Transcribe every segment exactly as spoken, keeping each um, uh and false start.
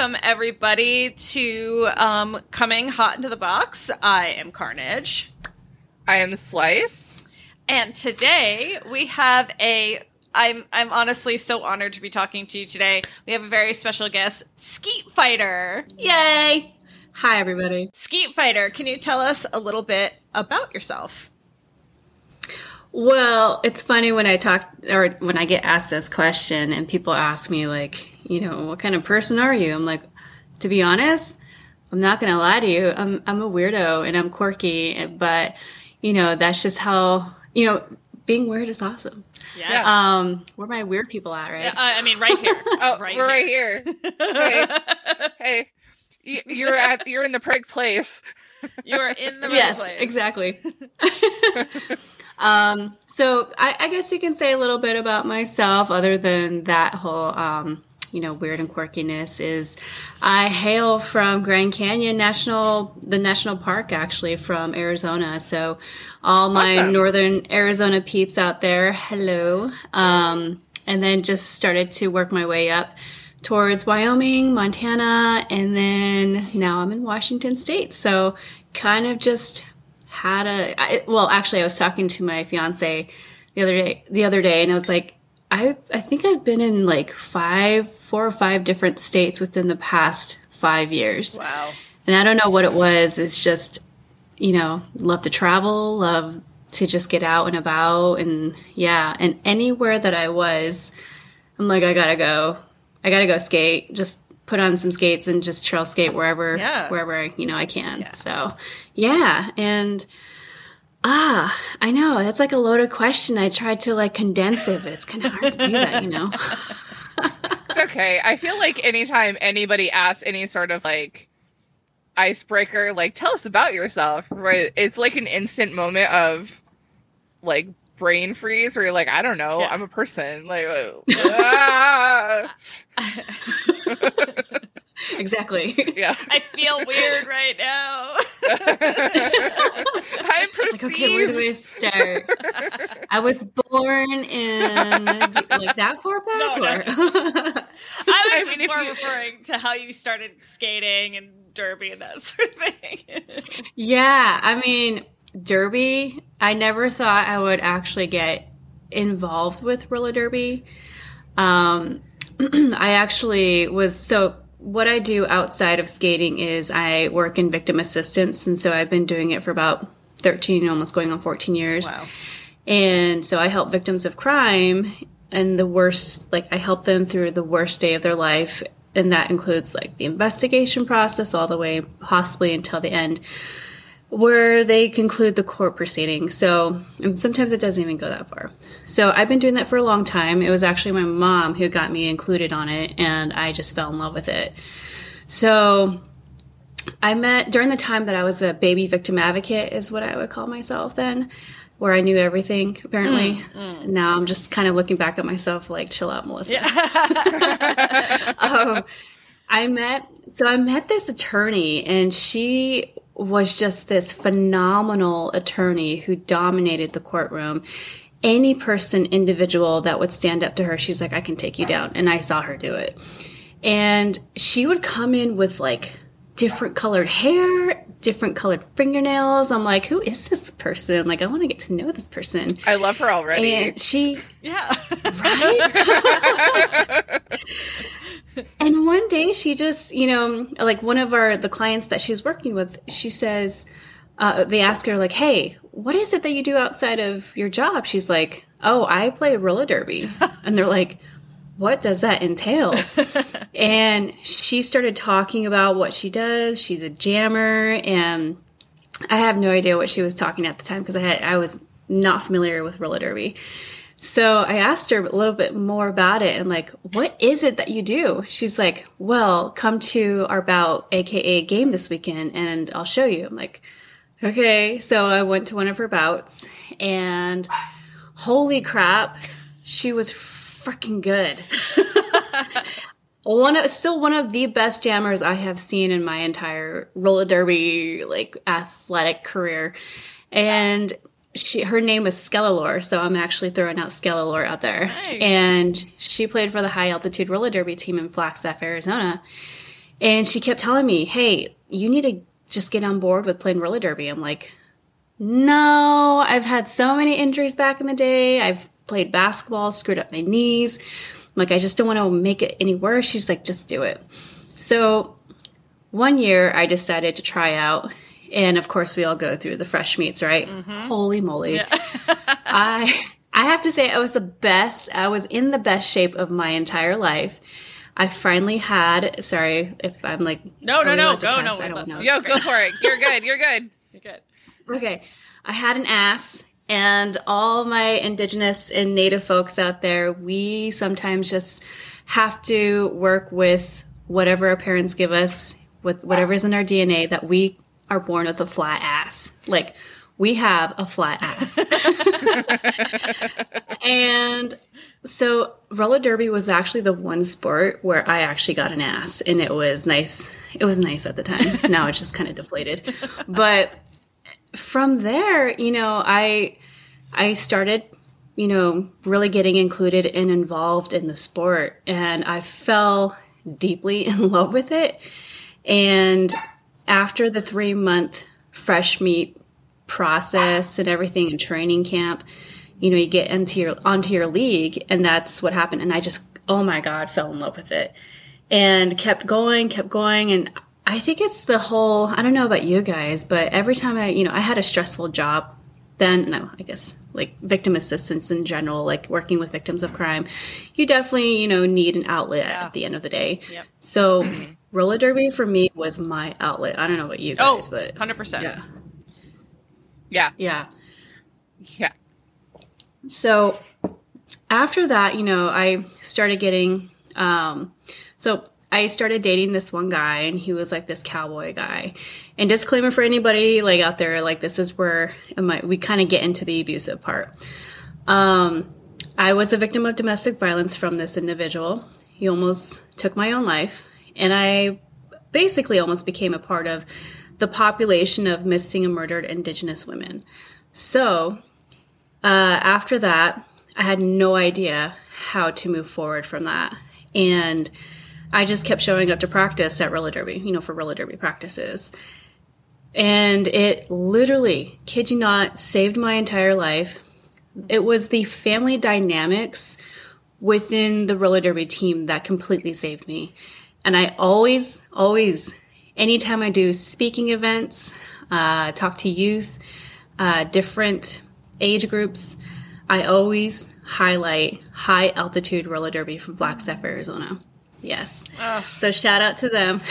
welcome everybody to um, Coming Hot into the Box. I am Carnage. I am Slice. And today we have a, I'm I'm honestly so honored to be talking to you today. We have a very special guest, Skeet Fighter. Yay! Hi, everybody. Skeet Fighter, can you tell us a little bit about yourself? Well, it's funny when I talk, or when I get asked this question and people ask me, like, you know, what kind of person are you? I'm like, to be honest, I'm not going to lie to you. I'm I'm a weirdo and I'm quirky, but, you know, that's just how, you know, being weird is awesome. Yes. Um, where my weird people at, right? Yeah, uh, I mean, right here. Oh, right we're here. right here. Hey, hey, you're at you're in the perfect place. You are in the right yes, place. Exactly. um, so I, I guess you can say a little bit about myself. Other than that whole, um, you know, weird and quirkiness, is I hail from Grand Canyon National, the national park, actually, from Arizona. So all my Awesome. northern Arizona peeps out there, hello. Um, and then just started to work my way up towards Wyoming, Montana, and then now I'm in Washington State. So kind of just had a, I, well, actually I was talking to my fiance the other day, the other day, and I was like, I, I think I've been in like five, four or five different states within the past five years. Wow. And I don't know what it was. It's just, you know, love to travel, love to just get out and about. And yeah, and anywhere that I was, I'm like, I gotta go. I gotta go skate. Just put on some skates and just trail skate wherever, Yeah. wherever, you know, I can. Yeah. So yeah. And ah, I know that's like a loaded question. I tried to like condense it, but it's kind of hard to do that, you know? It's okay. I feel like anytime anybody asks any sort of like icebreaker, like tell us about yourself, right? It's like an instant moment of like brain freeze where you're like, I don't know, Yeah. I'm a person. Like, ah! Exactly. Yeah. I feel weird right now. I'm perceived. Like, okay, where do I start? I was born in like that far back. No, no, or? I was I just mean, if more you- referring to how you started skating and derby and that sort of thing. Yeah, I mean, derby, I never thought I would actually get involved with roller derby. Um, I actually was, so what I do outside of skating is I work in victim assistance, and so I've been doing it for about thirteen, almost going on fourteen years. Wow. And so I help victims of crime and the worst, like I help them through the worst day of their life. And that includes like the investigation process all the way possibly until the end, where they conclude the court proceeding. So, and sometimes it doesn't even go that far. So I've been doing that for a long time. It was actually my mom who got me included on it, and I just fell in love with it. So I met, during the time that I was a baby victim advocate is what I would call myself then, where I knew everything, apparently. Mm, mm. Now I'm just kind of looking back at myself like, chill out, Melissa. Yeah. um, I met, so I met this attorney, and she was just this phenomenal attorney who dominated the courtroom. Any person, individual that would stand up to her, she's like, I can take you down. And I saw her do it. And she would come in with like different colored hair, different colored fingernails. I'm like, who is this person? Like, I want to get to know this person. I love her already. And she, Yeah. right? And one day she just, you know, like one of our, the clients that she was working with, she says, uh, they ask her like, hey, what is it that you do outside of your job? She's like, oh, I play roller derby. And they're like, what does that entail? And she started talking about what she does. She's a jammer, and I have no idea what she was talking at the time because I had, I was not familiar with roller derby. So I asked her a little bit more about it. And I'm like, what is it that you do? She's like, well, come to our bout, A K A game this weekend, and I'll show you. I'm like, okay. So I went to one of her bouts, and holy crap, she was freaking good. One of, still one of the best jammers I have seen in my entire roller derby, like, athletic career. And she, her name is Skellalore, so I'm actually throwing out Skellalore out there. Nice. And she played for the high altitude roller derby team in Flagstaff, Arizona. And she kept telling me, hey, you need to just get on board with playing roller derby. I'm like, no, I've had so many injuries back in the day. I've played basketball, screwed up my knees. I'm like, I just don't want to make it any worse. She's like, just do it. So one year I decided to try out. And of course we all go through the fresh meets, right? Mm-hmm. Holy moly. Yeah. I I have to say I was the best. I was in the best shape of my entire life. I finally had, sorry if I'm like, no, no, no, go, no, I don't know. Yo, go for it. You're good. You're good. You're good. Okay. I had an ass, and all my indigenous and native folks out there, we sometimes just have to work with whatever our parents give us, with whatever's in our D N A, that we are born with a flat ass. Like, we have a flat ass. And so roller derby was actually the one sport where I actually got an ass, and it was nice. It was nice at the time. Now it's just kind of deflated. But from there, you know, I I started, you know, really getting included and involved in the sport, and I fell deeply in love with it. And after the three month fresh meet process and everything in training camp, you know, you get into your onto your league, and that's what happened. And I just, oh my God, fell in love with it and kept going, kept going. And I think it's the whole, I don't know about you guys, but every time I, you know, I had a stressful job then, no, I guess like victim assistance in general, like working with victims of crime, you definitely, you know, need an outlet yeah. at the end of the day. Yep. So roller derby for me was my outlet. I don't know about you guys, oh, but one hundred percent. Yeah. Yeah. Yeah. Yeah. So after that, you know, I started getting, um, so I started dating this one guy, and he was like this cowboy guy. And disclaimer for anybody like out there, like this is where it might, we kind of get into the abusive part. Um, I was a victim of domestic violence from this individual. He almost took my own life, and I basically almost became a part of the population of missing and murdered Indigenous women. So uh, after that, I had no idea how to move forward from that. And I just kept showing up to practice at roller derby, you know, for roller derby practices. And it literally, kid you not, saved my entire life. It was the family dynamics within the roller derby team that completely saved me. And I always, always, anytime I do speaking events, uh, talk to youth, uh, different age groups, I always highlight high altitude roller derby from Flagstaff, Arizona. Yes. Ugh. So shout out to them.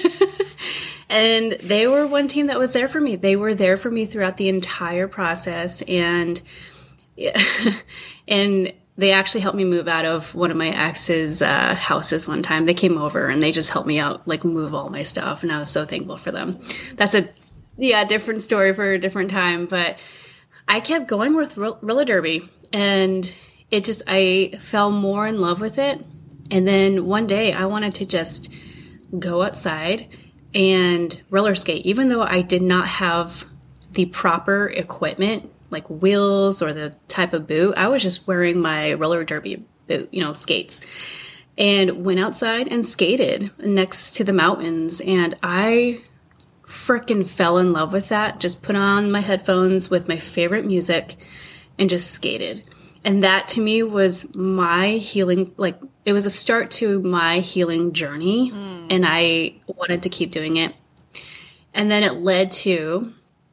And they were one team that was there for me. They were there for me throughout the entire process. And yeah, and they actually helped me move out of one of my ex's uh, houses one time. They came over and they just helped me out, like move all my stuff. And I was so thankful for them. That's a, yeah, different story for a different time. But I kept going with roller derby, and it just, I fell more in love with it. And then one day I wanted to just go outside and roller skate, even though I did not have the proper equipment, like wheels or the type of boot. I was just wearing my roller derby boot, you know, skates, and went outside and skated next to the mountains. And I frickin' fell in love with that. Just put on my headphones with my favorite music and just skated. And that to me was my healing, like it was a start to my healing journey. Mm. And I wanted to keep doing it. And then it led to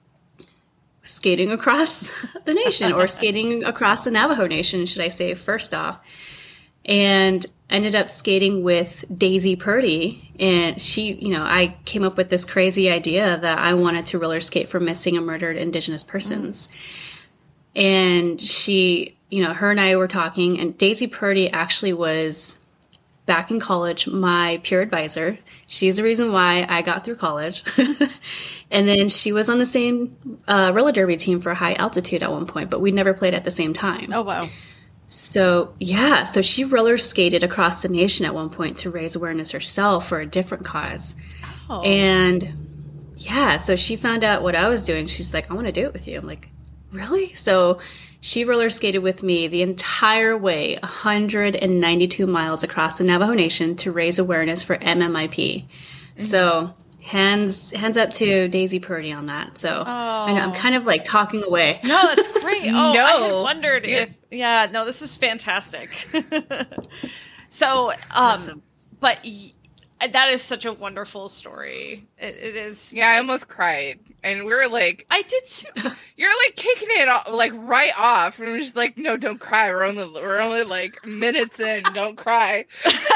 skating across the nation, or skating across the Navajo Nation, should I say, first off. And ended up skating with Daisy Purdy. And she, you know, I came up with this crazy idea that I wanted to roller skate for missing and murdered Indigenous persons. Mm. And she, you know, her and I were talking, and Daisy Purdy actually was, back in college, my peer advisor. She's the reason why I got through college. And then she was on the same uh, roller derby team for high altitude at one point, but we never played at the same time. Oh, wow. So, yeah, so she roller skated across the nation at one point to raise awareness herself for a different cause. Oh. And, yeah, so she found out what I was doing. She's like, I want to do it with you. I'm like, really? So she roller skated with me the entire way, one hundred ninety-two miles across the Navajo Nation, to raise awareness for M M I P, Mm-hmm. So hands hands up to Daisy Purdy on that. So oh. I know I'm kind of like talking away. No, that's great. Oh, no. I had wondered yeah. if yeah, no, this is fantastic. so, um, awesome. But y- that is such a wonderful story. It, it is. Yeah, I almost cried, and we were like, I did too. You're like kicking it off, like right off, and we're just like, no, don't cry. We're only we're only like minutes in. Don't cry.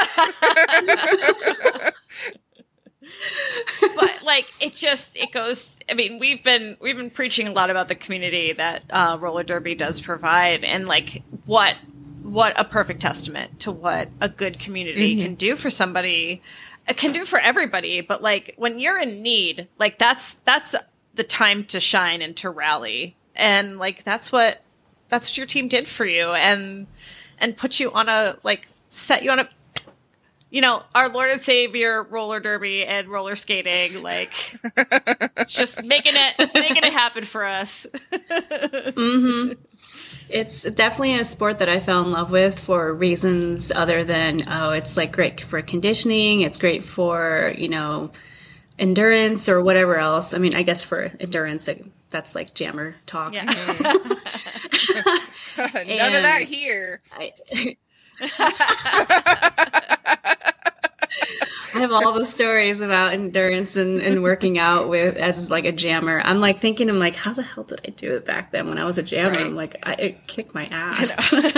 But like it just it goes I mean we've been we've been preaching a lot about the community that uh, roller derby does provide, and like what what a perfect testament to what a good community mm-hmm. can do for somebody, it can do for everybody. But like when you're in need, like that's that's the time to shine and to rally, and like that's what that's what your team did for you, and and put you on a like set you on a you know, our Lord and Savior roller derby and roller skating, like just making it making it happen for us. Mm-hmm. It's definitely a sport that I fell in love with for reasons other than, oh, it's like great for conditioning, it's great for, you know, endurance or whatever else. I mean, I guess for endurance, it, that's like jammer talk. Yeah. None of that here. I, I have all the stories about endurance and, and working out with as like a jammer. I'm like thinking, I'm like, how the hell did I do it back then when I was a jammer? Right. I'm like, I it kicked my ass.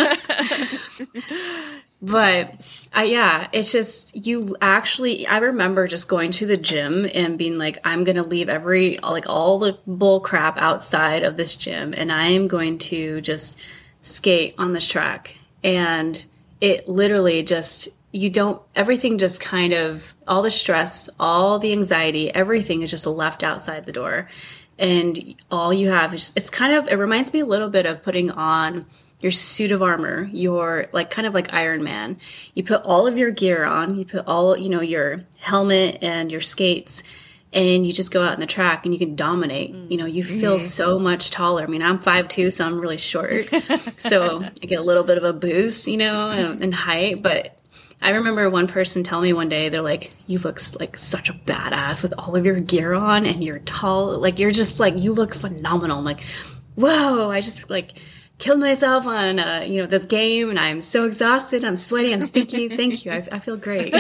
But uh, yeah, it's just you actually. I remember just going to the gym and being like, I'm gonna leave every like all the bull crap outside of this gym, and I am going to just skate on this track. And it literally just. You don't, everything just kind of, all the stress, all the anxiety, everything is just left outside the door. And all you have is, it's kind of, it reminds me a little bit of putting on your suit of armor, your, like, kind of like Iron Man. You put all of your gear on, you put all, you know, your helmet and your skates, and you just go out in the track and you can dominate. Mm. You know, you feel mm. so much taller. I mean, I'm five two, so I'm really short. So I get a little bit of a boost, you know, in, in height, but I remember one person telling me one day, they're like, you look like such a badass with all of your gear on and you're tall. Like, you're just like, you look phenomenal. I'm like, whoa, I just like killed myself on, uh, you know, this game and I'm so exhausted. I'm sweaty. I'm stinky. Thank you. I, I feel great.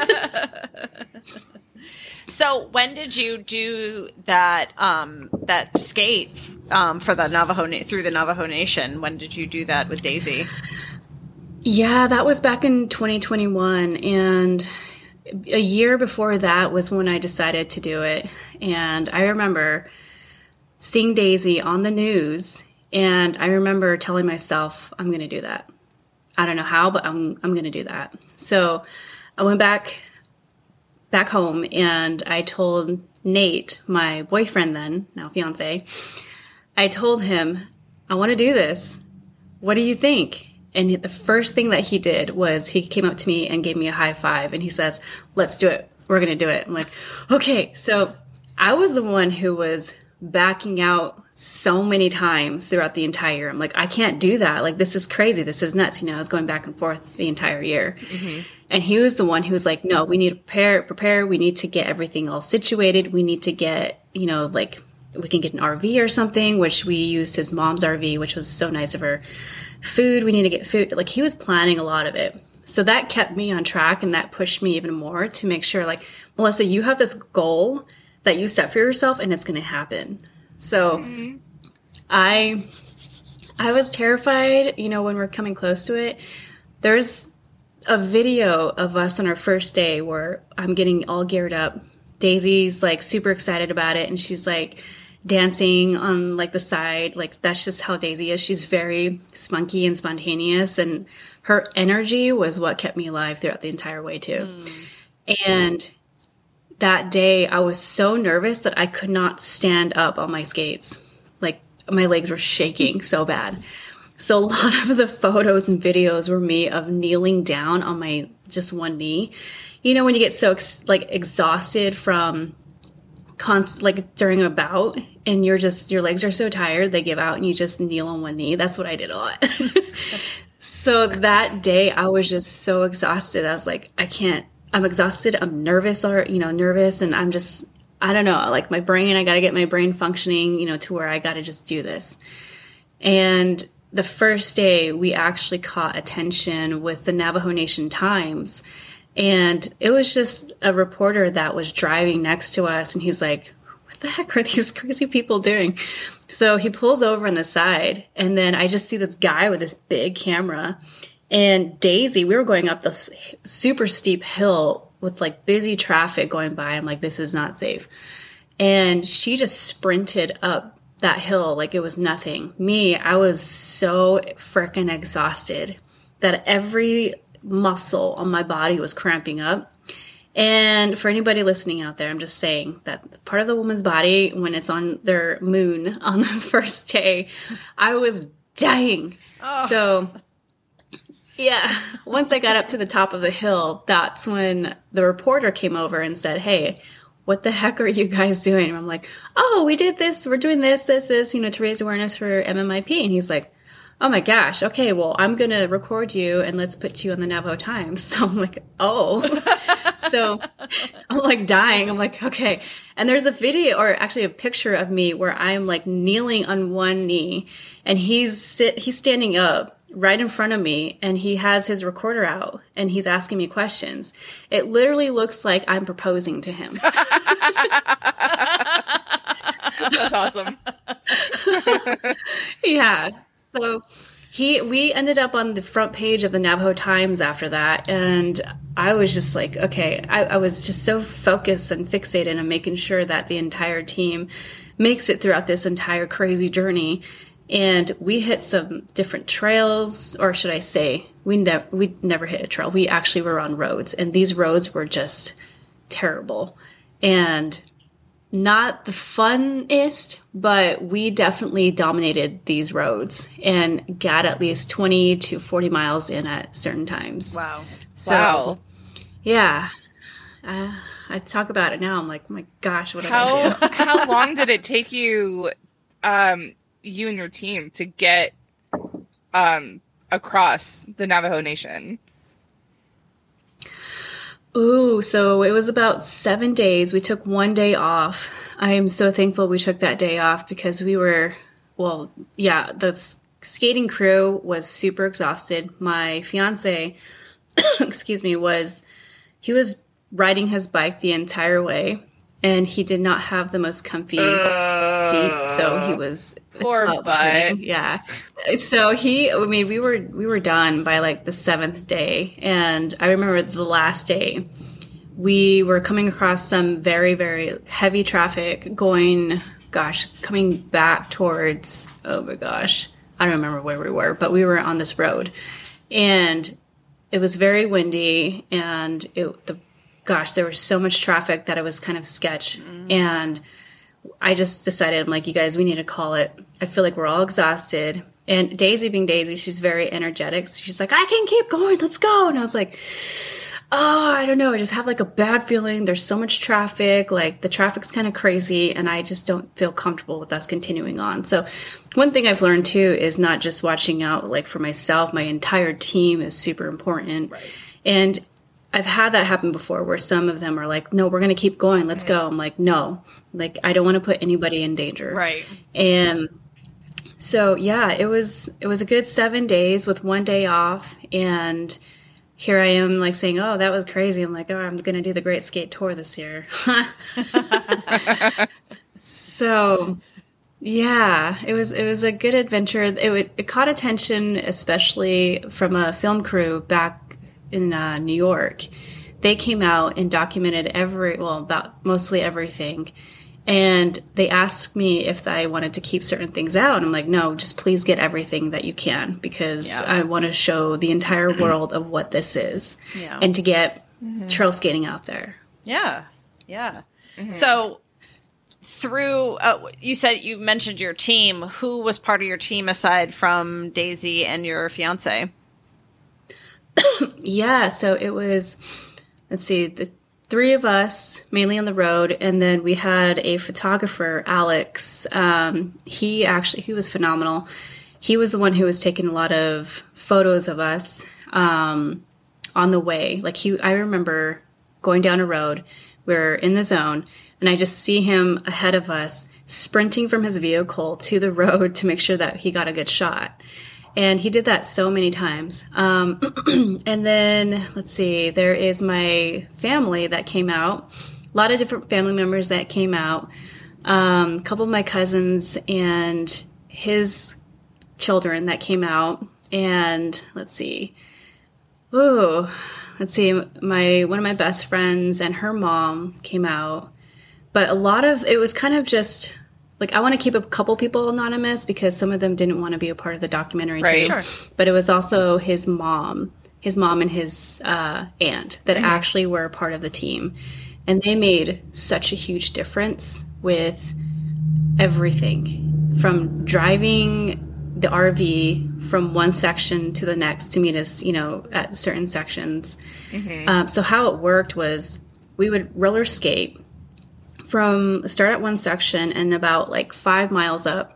So when did you do that, um, that skate, um, for the Navajo, through the Navajo Nation? When did you do that with Daisy? Yeah, that was back in twenty twenty-one, and a year before that was when I decided to do it. And I remember seeing Daisy on the news, and I remember telling myself, I'm going to do that. I don't know how, but I'm I'm going to do that. So I went back back home, and I told Nate, my boyfriend then, now fiance, I told him, I want to do this. What do you think? And the first thing that he did was he came up to me and gave me a high five. And he says, let's do it. We're going to do it. I'm like, okay. So I was the one who was backing out so many times throughout the entire year. I'm like, I can't do that. Like, this is crazy. This is nuts. You know, I was going back and forth the entire year. Mm-hmm. And he was the one who was like, no, we need to prepare, prepare. We need to get everything all situated. We need to get, you know, like we can get an R V or something, which we used his mom's R V, which was so nice of her. Food, we need to get food. Like, he was planning a lot of it. So that kept me on track, and that pushed me even more to make sure, like, Melissa, you have this goal that you set for yourself, and it's going to happen. So mm-hmm. I I was terrified, you know, when we're coming close to it. There's a video of us on our first day where I'm getting all geared up. Daisy's, like, super excited about it, and she's, like, dancing on like the side. Like, that's just how Daisy is. She's very spunky and spontaneous, and her energy was what kept me alive throughout the entire way too. Mm. And that day I was so nervous that I could not stand up on my skates. Like, my legs were shaking so bad. So a lot of the photos and videos were me of kneeling down on my just one knee. You know, when you get so ex- like exhausted from Const- like during a bout, and you're just, your legs are so tired, they give out, and you just kneel on one knee. That's what I did a lot. So that day I was just so exhausted. I was like, I can't, I'm exhausted. I'm nervous or, you know, nervous. And I'm just, I don't know, like my brain, I got to get my brain functioning, you know, to where I got to just do this. And the first day we actually caught attention with the Navajo Nation Times. And it was just a reporter that was driving next to us. And he's like, what the heck are these crazy people doing? So he pulls over on the side. And then I just see this guy with this big camera. And Daisy, we were going up this super steep hill with like busy traffic going by. I'm like, this is not safe. And she just sprinted up that hill like it was nothing. Me, I was so freaking exhausted that every muscle on my body was cramping up. And for anybody listening out there, I'm just saying that part of the woman's body, when it's on their moon on the first day, I was dying. Oh. So yeah, once I got up to the top of the hill, that's when the reporter came over and said, hey, what the heck are you guys doing? And I'm like, oh, we did this. We're doing this, this, this, you know, to raise awareness for M M I P. And he's like, oh my gosh, okay, well, I'm going to record you and let's put you on the Navajo Times. So I'm like, oh. So I'm like dying. I'm like, okay. And there's a video, or actually a picture of me where I'm like kneeling on one knee and he's sit, he's standing up right in front of me and he has his recorder out and he's asking me questions. It literally looks like I'm proposing to him. That's awesome. Yeah. So he, we ended up on the front page of the Navajo Times after that. And I was just like, okay, I, I was just so focused and fixated on making sure that the entire team makes it throughout this entire crazy journey. And we hit some different trails, or should I say, we, ne- we never hit a trail. We actually were on roads, and these roads were just terrible and not the funnest, but we definitely dominated these roads and got at least twenty to forty miles in at certain times. Wow. So, wow. Yeah. Uh, I talk about it now. I'm like, oh my gosh, what did how, I do? How long did it take you, um, you and your team to get um, across the Navajo Nation? Ooh, so it was about seven days. We took one day off. I am so thankful we took that day off because we were, well, yeah, the skating crew was super exhausted. My fiance, excuse me, was, he was riding his bike the entire way. And he did not have the most comfy uh, seat, so he was poor oh, butt. Yeah. So he, I mean, we were we were done by like the seventh day, and I remember the last day, we were coming across some very very heavy traffic going, gosh, coming back towards, oh my gosh, I don't remember where we were, but we were on this road, and it was very windy, and it the. Gosh, there was so much traffic that it was kind of sketch. Mm. And I just decided, I'm like, you guys, we need to call it. I feel like we're all exhausted. And Daisy being Daisy, she's very energetic. So she's like, I can keep going. Let's go. And I was like, oh, I don't know. I just have like a bad feeling. There's so much traffic. Like the traffic's kind of crazy. And I just don't feel comfortable with us continuing on. So one thing I've learned too is not just watching out like for myself. My entire team is super important. Right. And I've had that happen before where some of them are like, no, we're going to keep going. Let's go. I'm like, no, like, I don't want to put anybody in danger. Right. And so, yeah, it was, it was a good seven days with one day off. And here I am like saying, oh, that was crazy. I'm like, oh, I'm going to do the Great Skate Tour this year. So yeah, it was, it was a good adventure. It, it caught attention, especially from a film crew back in uh, New York. They came out and documented every, well, about mostly everything. And they asked me if I wanted to keep certain things out. And I'm like, no, just please get everything that you can, because yeah. I want to show the entire world of what this is yeah. and to get mm-hmm. trail skating out there. Yeah. Yeah. Mm-hmm. So through, uh, you said, you mentioned your team. Who was part of your team aside from Daisy and your fiance? Yeah, so it was, let's see, the three of us, mainly on the road, and then we had a photographer, Alex. Um, he actually, he was phenomenal. He was the one who was taking a lot of photos of us um, on the way. Like he, I remember going down a road. We're in the zone, and I just see him ahead of us sprinting from his vehicle to the road to make sure that he got a good shot. And he did that so many times. Um, and then, let's see, there is my family that came out. A lot of different family members that came out. Um, a couple of my cousins and his children that came out. And let's see. Oh, let's see. My one of my best friends and her mom came out. But a lot of, it was kind of just... Like, I want to keep a couple people anonymous because some of them didn't want to be a part of the documentary, right. too. Sure. But it was also his mom, his mom and his uh, aunt that mm-hmm. actually were a part of the team. And they made such a huge difference with everything. From driving the R V from one section to the next to meet us, you know, at certain sections. Mm-hmm. Um, so how it worked was we would roller skate from start at one section and about like five miles up,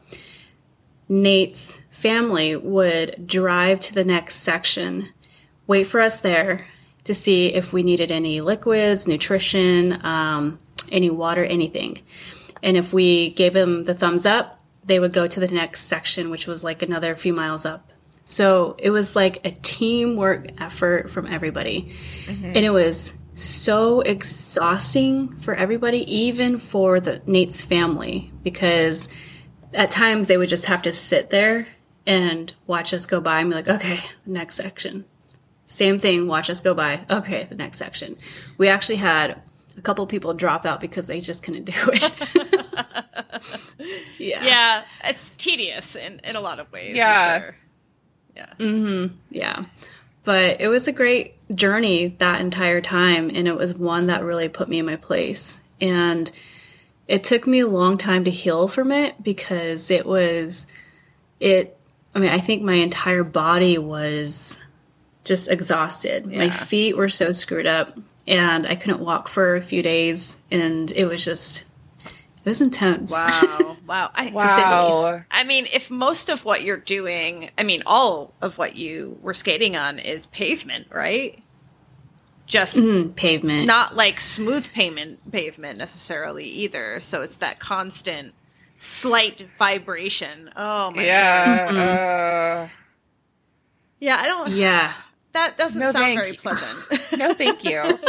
Nate's family would drive to the next section, wait for us there to see if we needed any liquids, nutrition, um, any water, anything. And if we gave them the thumbs up, they would go to the next section, which was like another few miles up. So it was like a teamwork effort from everybody. Mm-hmm. And it was so exhausting for everybody, even for the Nate's family, because at times they would just have to sit there and watch us go by and be like, okay, next section. Same thing, watch us go by. Okay, the next section. We actually had a couple people drop out because they just couldn't do it. yeah. Yeah, it's tedious in, in a lot of ways. Yeah. For sure. Yeah. Mm-hmm. Yeah. But it was a great journey that entire time, and it was one that really put me in my place. And it took me a long time to heal from it because it was, it, I mean, I think my entire body was just exhausted. Yeah. My feet were so screwed up, and I couldn't walk for a few days, and it was just, it was intense. Wow. Wow. I, wow. I mean, if most of what you're doing, I mean, all of what you were skating on is pavement, right? Just mm, pavement. Not like smooth pavement pavement necessarily either. So it's that constant slight vibration. Oh my yeah, god. Mm-hmm. Uh, yeah, I don't Yeah. That doesn't no, sound very you. pleasant. No, thank you.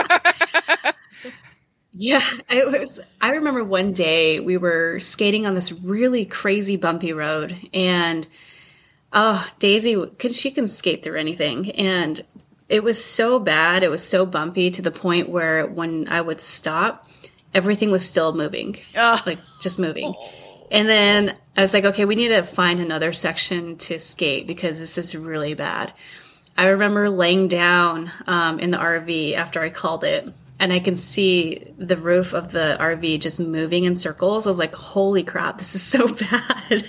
Yeah, it was. I remember one day we were skating on this really crazy bumpy road, and oh, Daisy, she can skate through anything, and it was so bad. It was so bumpy to the point where when I would stop, everything was still moving, Ugh. like just moving. And then I was like, okay, we need to find another section to skate because this is really bad. I remember laying down um, in the R V after I called it. And I can see the roof of the R V just moving in circles. I was like, holy crap, this is so bad.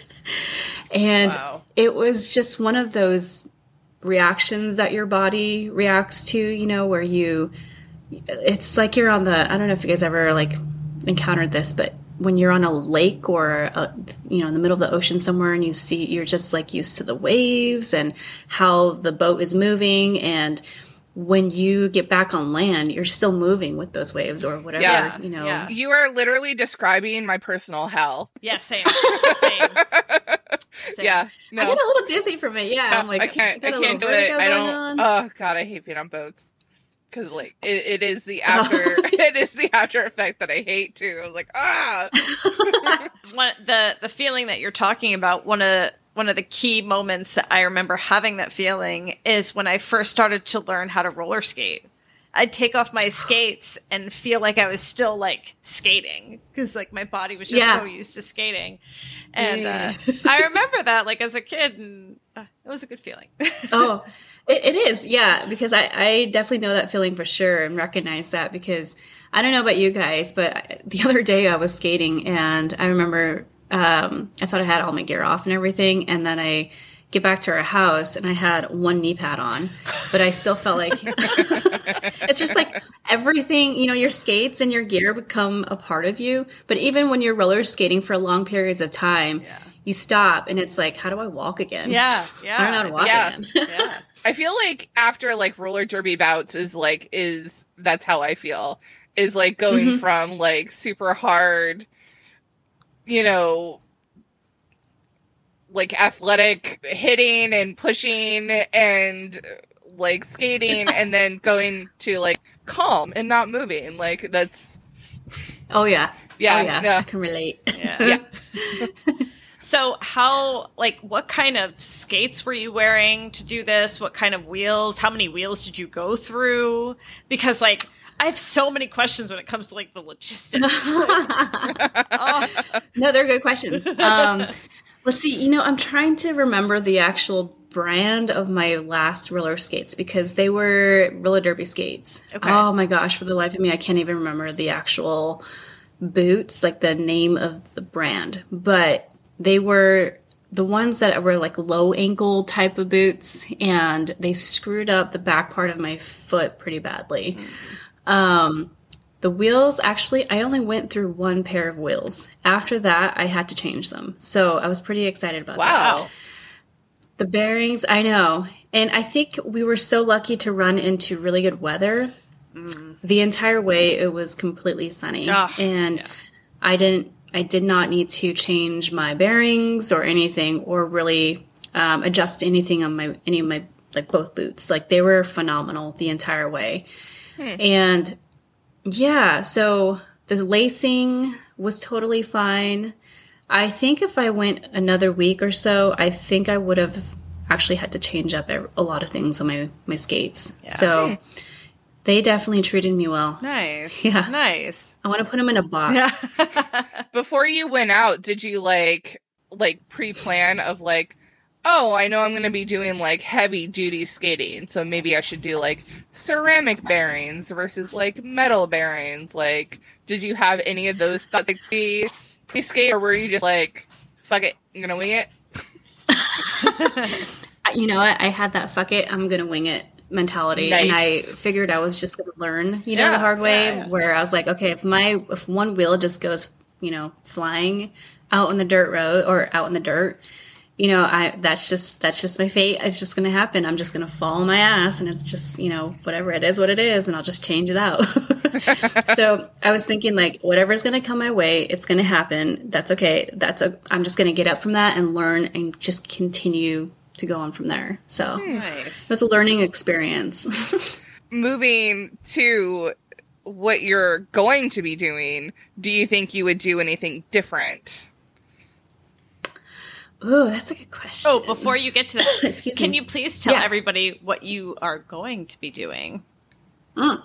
And wow. It was just one of those reactions that your body reacts to, you know, where you, it's like you're on the, I don't know if you guys ever like encountered this, but when you're on a lake or, a, you know, in the middle of the ocean somewhere and you see, you're just like used to the waves and how the boat is moving, and when you get back on land, you're still moving with those waves or whatever, yeah, you know. Yeah. You are literally describing my personal hell. Yeah, same. Same. Same. Yeah. No. I get a little dizzy from it. Yeah. No, I'm like, I can't, I got a can't do little it. vertigo I going don't, on. oh God, I hate being on boats. Cause like, it, it is the after, it is the after effect that I hate too. I was like, ah. One, the, the feeling that you're talking about, one of, one of the key moments that I remember having that feeling is when I first started to learn how to roller skate. I'd take off my skates and feel like I was still like skating because like my body was just yeah. so used to skating. And uh, I remember that like as a kid, and uh, it was a good feeling. Oh, it, it is. Yeah. Because I, I definitely know that feeling for sure and recognize that, because I don't know about you guys, but the other day I was skating and I remember um, I thought I had all my gear off and everything. And then I get back to our house and I had one knee pad on, but I still felt like it's just like everything, you know, your skates and your gear become a part of you. But even when you're roller skating for long periods of time, Yeah. you stop and it's like, how do I walk again? Yeah, yeah. I don't know how to walk Yeah. again. Yeah. I feel like after like roller derby bouts is like is that's how I feel is like going Mhm. from like super hard, you know, like athletic hitting and pushing and like skating and then going to like calm and not moving. Like that's Oh yeah. yeah, Oh yeah. yeah. I can relate. Yeah. So how, like, what kind of skates were you wearing to do this? What kind of wheels? How many wheels did you go through? Because, like, I have so many questions when it comes to, like, the logistics. Oh. No, they're good questions. Um, let's see. You know, I'm trying to remember the actual brand of my last roller skates because they were roller derby skates. Okay. Oh my gosh, for the life of me, I can't even remember the actual boots, like the name of the brand. But they were the ones that were like low ankle type of boots, and they screwed up the back part of my foot pretty badly. Mm-hmm. Um, the wheels, actually, I only went through one pair of wheels. After that, I had to change them. So I was pretty excited about that. Wow. The bearings, I know. And I think we were so lucky to run into really good weather. Mm. The entire way, it was completely sunny. Oh, and yeah. I didn't, I did not need to change my bearings or anything or really um, adjust anything on my, any of my, like both boots. Like they were phenomenal the entire way. Hmm. And yeah, so the lacing was totally fine. I think if I went another week or so, I think I would have actually had to change up a lot of things on my, my skates. Yeah. So hmm. they definitely treated me well. Nice. Yeah. Nice. I want to put them in a box. Yeah. Before you went out, did you like like pre-plan of like, oh, I know I'm going to be doing like heavy duty skating, so maybe I should do like ceramic bearings versus like metal bearings. Like, did you have any of those thoughts like pre pre skate, or were you just like, fuck it, I'm gonna wing it? You know what? I had that fuck it, I'm gonna wing it mentality, nice. And I figured I was just gonna learn, you know, yeah, the hard way. Yeah, yeah. Where I was like, okay, if my if one wheel just goes, you know, flying out on the dirt road or out in the dirt, you know, I that's just that's just my fate. It's just gonna happen. I'm just gonna fall on my ass, and it's just, you know, whatever it is, what it is, and I'll just change it out. So I was thinking, like, whatever's gonna come my way, it's gonna happen. That's okay. That's a. I'm just gonna get up from that and learn, and just continue to go on from there. So nice. It was a learning experience. Moving to what you're going to be doing, do you think you would do anything different? Oh, that's a good question. Oh, before you get to that, Excuse can me. you please tell Yeah. everybody what you are going to be doing? Mm.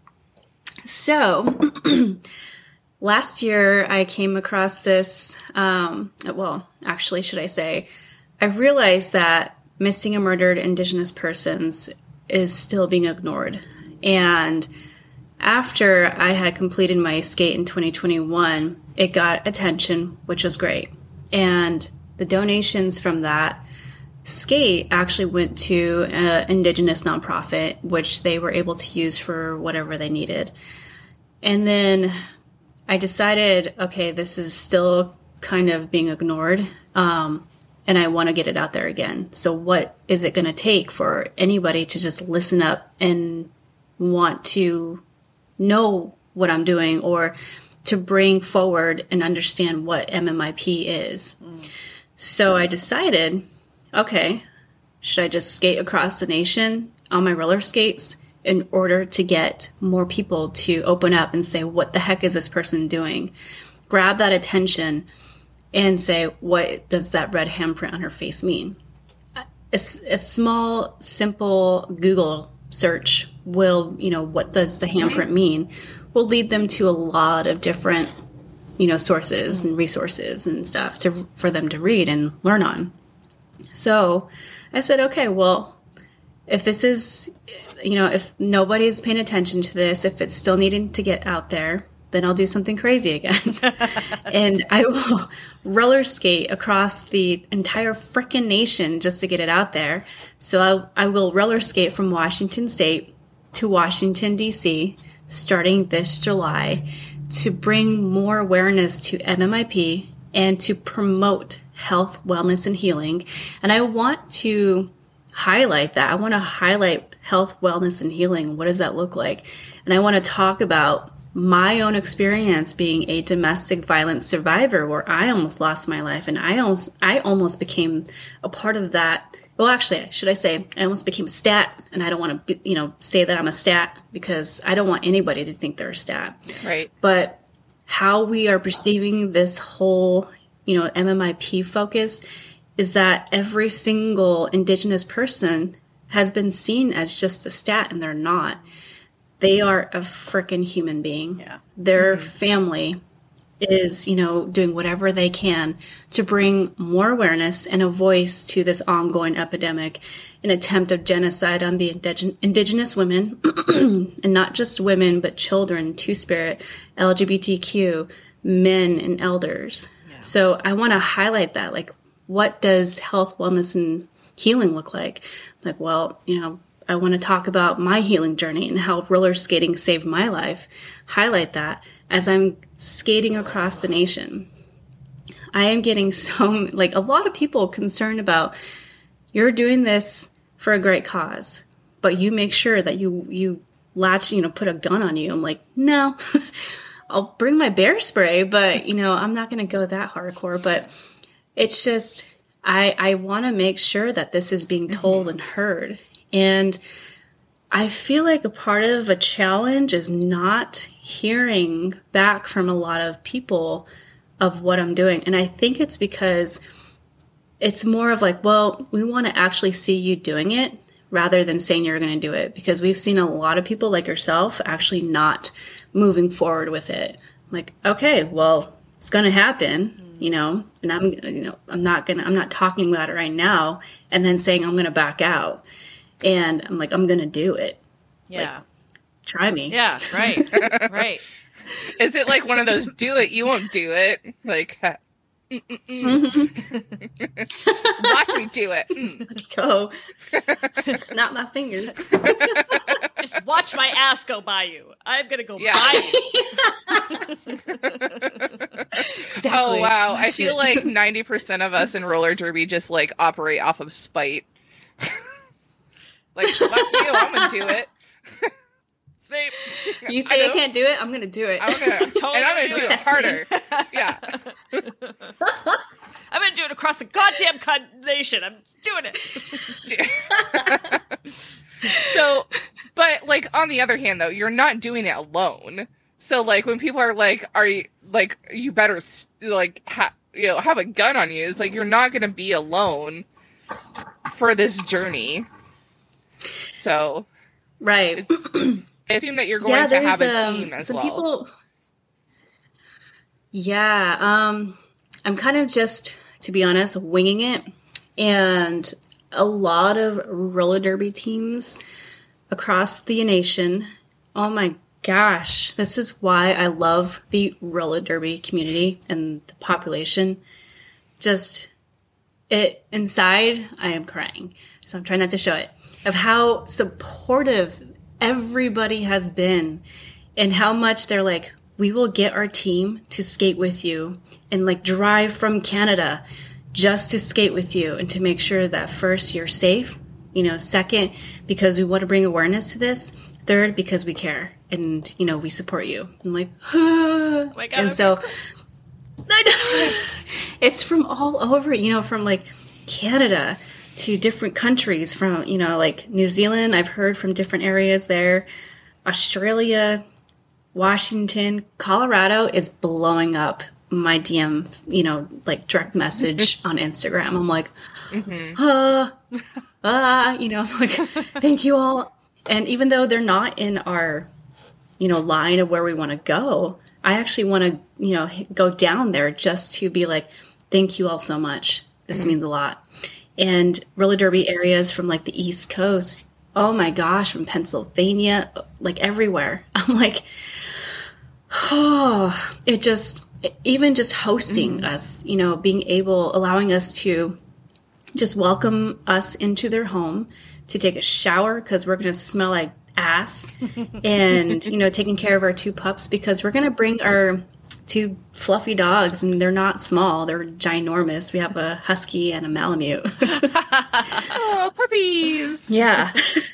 So, last year I came across this, um, well, actually, should I say, I realized that missing and murdered Indigenous persons is still being ignored. And after I had completed my skate in twenty twenty-one, it got attention, which was great. And the donations from that skate actually went to an Indigenous nonprofit, which they were able to use for whatever they needed. And then I decided, okay, this is still kind of being ignored, um, and I want to get it out there again. So what is it going to take for anybody to just listen up and want to know what I'm doing, or to bring forward and understand what M M I P is? Mm. So I decided, okay, should I just skate across the nation on my roller skates in order to get more people to open up and say, what the heck is this person doing? Grab that attention and say, what does that red handprint on her face mean? A, a small, simple Google search will, you know, what does the handprint mean, will lead them to a lot of different, you know, sources and resources and stuff to for them to read and learn on. So I said, okay, well, if this is, you know, if nobody's paying attention to this, if it's still needing to get out there, then I'll do something crazy again. And I will roller skate across the entire frickin' nation just to get it out there. So I, I will roller skate from Washington State to Washington, D C, starting this July, to bring more awareness to M M I P and to promote health, wellness, and healing. And I want to highlight that. I want to highlight health, wellness, and healing. What does that look like? And I want to talk about my own experience being a domestic violence survivor, where I almost lost my life, and I almost I almost became a part of that. Well, actually, should I say I almost became a stat, and I don't want to, you know, say that I'm a stat, because I don't want anybody to think they're a stat. Right. But how we are perceiving this whole, you know, M M I P focus is that every single Indigenous person has been seen as just a stat, and they're not. They are a freaking human being. Yeah. Their Mm-hmm. family is, you know, doing whatever they can to bring more awareness and a voice to this ongoing epidemic, an attempt of genocide on the indig- Indigenous women, and not just women, but children, Two-Spirit, L G B T Q, men, and elders. Yeah. So I want to highlight that. Like, what does health, wellness, and healing look like? Like, well, you know, I want to talk about my healing journey and how roller skating saved my life. Highlight that as I'm skating across the nation. I am getting so, like, a lot of people concerned about, you're doing this for a great cause, but you make sure that you, you latch, you know, put a gun on you. I'm like, no, I'll bring my bear spray, but, you know, I'm not going to go that hardcore. But it's just, I, I want to make sure that this is being told mm-hmm. and heard. And I feel like a part of a challenge is not hearing back from a lot of people of what I'm doing. And I think it's because it's more of like, well, we want to actually see you doing it rather than saying you're going to do it. Because we've seen a lot of people like yourself actually not moving forward with it. Like, okay, well, it's going to happen. Mm-hmm. You know, and I'm, you know, I'm not going to, I'm not talking about it right now and then saying I'm going to back out. And I'm like, I'm going to do it. Yeah. Like, try me. Yeah, right. Right. Is it like one of those, do it, you won't do it? Like, uh, mm-hmm. Watch me do it. Mm. Let's go. Snap my fingers. Just watch my ass go by you. I'm going to go yeah. by you. Exactly. Oh, wow. That's I feel it. like ninety percent of us in roller derby just like operate off of spite. Like, fuck you, I'm gonna do it. Sweet. You say I, I can't do it, I'm gonna do it. I'm gonna, I'm totally and I'm gonna do it, it harder. Yeah. I'm gonna do it across the goddamn nation. I'm doing it. So, but like on the other hand, though, you're not doing it alone. So, like, when people are like, "Are you like you better like ha- you know have a gun on you?" It's like you're not gonna be alone for this journey. So, right. I assume that you're going yeah, to have a um, team as some well. People, yeah, um, I'm kind of just, to be honest, winging it. And a lot of roller derby teams across the nation, oh my gosh, this is why I love the roller derby community and the population. Just, it inside, I am crying. So I'm trying not to show it. Of how supportive everybody has been and how much they're like, we will get our team to skate with you and like drive from Canada just to skate with you and to make sure that first you're safe, you know, second, because we want to bring awareness to this, third, because we care and, you know, we support you. I'm like, ah. Oh my God, and so I know, it's from all over, you know, from like Canada to different countries, from, you know, like New Zealand, I've heard from different areas there, Australia, Washington, Colorado is blowing up my D M, you know, like direct message on Instagram. I'm like, mm-hmm. ah, ah, you know, like, thank you all. And even though they're not in our, you know, line of where we want to go, I actually want to, you know, go down there just to be like, thank you all so much. This mm-hmm. means a lot. And roller derby areas from like the East Coast, oh my gosh, from Pennsylvania, like everywhere. I'm like, oh, it just, even just hosting mm-hmm. us, you know, being able, allowing us to just welcome us into their home, to take a shower because we're going to smell like ass, and, you know, taking care of our two pups because we're going to bring our two fluffy dogs, and they're not small. They're ginormous. We have a husky and a Malamute. Oh, puppies! Yeah.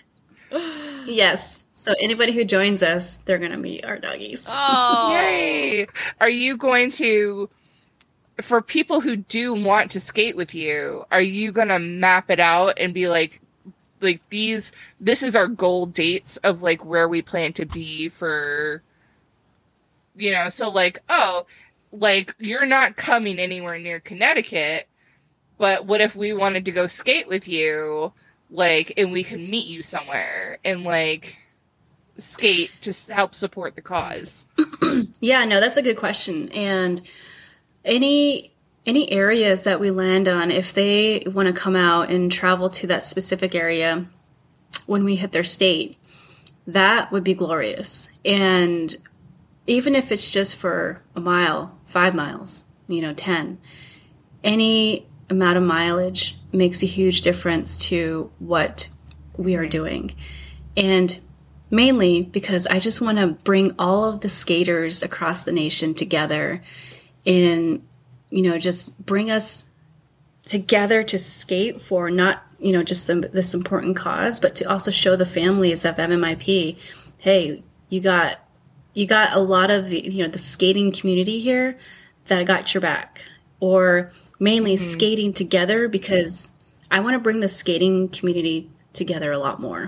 Yes. So anybody who joins us, they're going to meet our doggies. Oh, Yay! Are you going to, for people who do want to skate with you, are you going to map it out and be like, like these, this is our goal dates of like where we plan to be for, you know, so like, oh, like you're not coming anywhere near Connecticut, but what if we wanted to go skate with you, like, and we can meet you somewhere and like skate to s- help support the cause? Yeah, no, that's a good question. And any any areas that we land on, if they want to come out and travel to that specific area when we hit their state, that would be glorious. And even if it's just for a mile, five miles, you know, ten, any amount of mileage makes a huge difference to what we are doing. And mainly because I just want to bring all of the skaters across the nation together and, you know, just bring us together to skate for not, you know, just the, this important cause, but to also show the families of M M I P, hey, you got you got a lot of the, you know, the skating community here that got your back. Or mainly mm-hmm. skating together, because I want to bring the skating community together a lot more.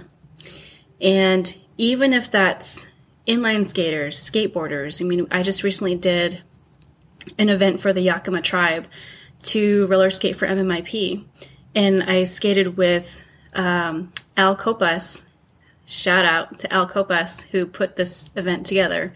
And even if that's inline skaters, skateboarders, I mean, I just recently did an event for the Yakima tribe to roller skate for M M I P. And I skated with um, Al Copas. Shout out to Al Copas, who put this event together.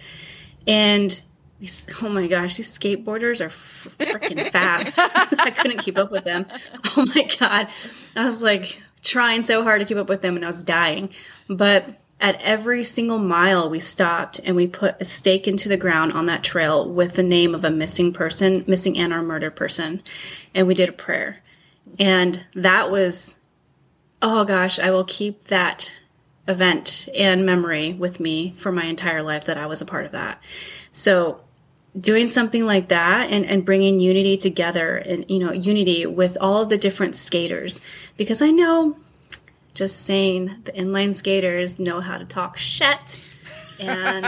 And these, oh my gosh, these skateboarders are freaking fast. I couldn't keep up with them. Oh my God. I was like trying so hard to keep up with them and I was dying. But at every single mile we stopped and we put a stake into the ground on that trail with the name of a missing person, missing and or murdered person. And we did a prayer. And that was, oh gosh, I will keep that event and memory with me for my entire life that I was a part of that. So doing something like that and, and bringing unity together and, you know, unity with all of the different skaters, because I know, just saying, the inline skaters know how to talk shit, and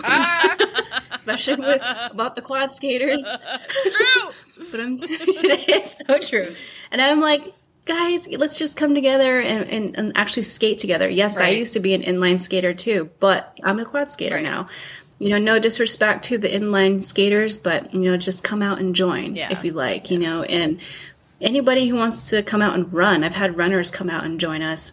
especially with, about the quad skaters. It's true. But I'm, it's so true. And I'm like, guys, let's just come together and, and, and actually skate together. Yes, right. I used to be an inline skater too, but I'm a quad skater right. now. You know, no disrespect to the inline skaters, but, you know, just come out and join yeah. if you like, you know, and anybody who wants to come out and run. I've had runners come out and join us,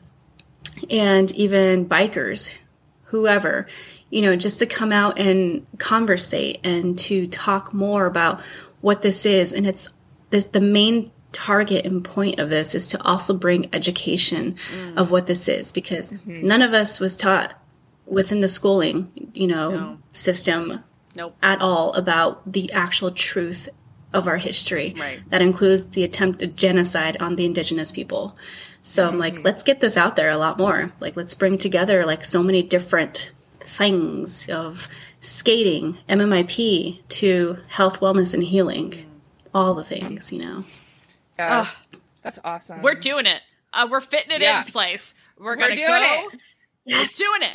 and even bikers, whoever, you know, just to come out and conversate and to talk more about what this is. And it's this, the main target and point of this is to also bring education mm. of what this is, because mm-hmm. none of us was taught within the schooling, you know, no. system nope. at all about the actual truth of our history. Right. That includes the attempted genocide on the indigenous people. So mm-hmm. I'm like, let's get this out there a lot more. Like, let's bring together like so many different things of skating, M M I P, to health, wellness, and healing. Mm. All the things, you know. Yeah, oh, that's awesome. We're doing it. Uh, we're fitting it yeah. in, Slice. We're, we're gonna doing go. It. Yes. We're doing it.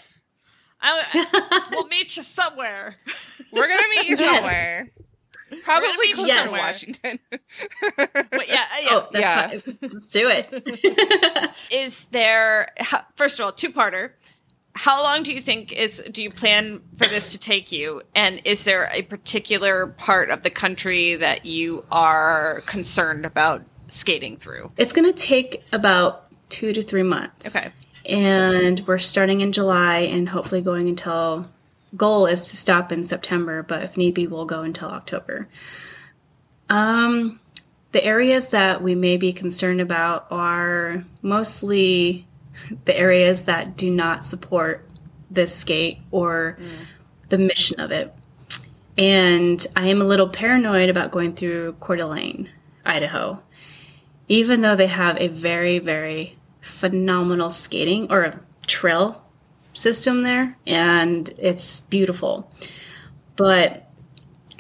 I, we'll meet you somewhere. We're gonna meet you somewhere. Probably closer yes. to Washington. But yeah, yeah. Oh, that's yeah. fine. Let's do it. Is there, first of all, two-parter. How long do you think is, do you plan for this to take you? And is there a particular part of the country that you are concerned about skating through? It's going to take about two to three months. Okay. And we're starting in July and hopefully going until, goal is to stop in September, but if need be, we'll go until October. Um, the areas that we may be concerned about are mostly the areas that do not support this skate or mm. the mission of it. And I am a little paranoid about going through Coeur d'Alene, Idaho, even though they have a very, very phenomenal skating or a trail system there, and it's beautiful. But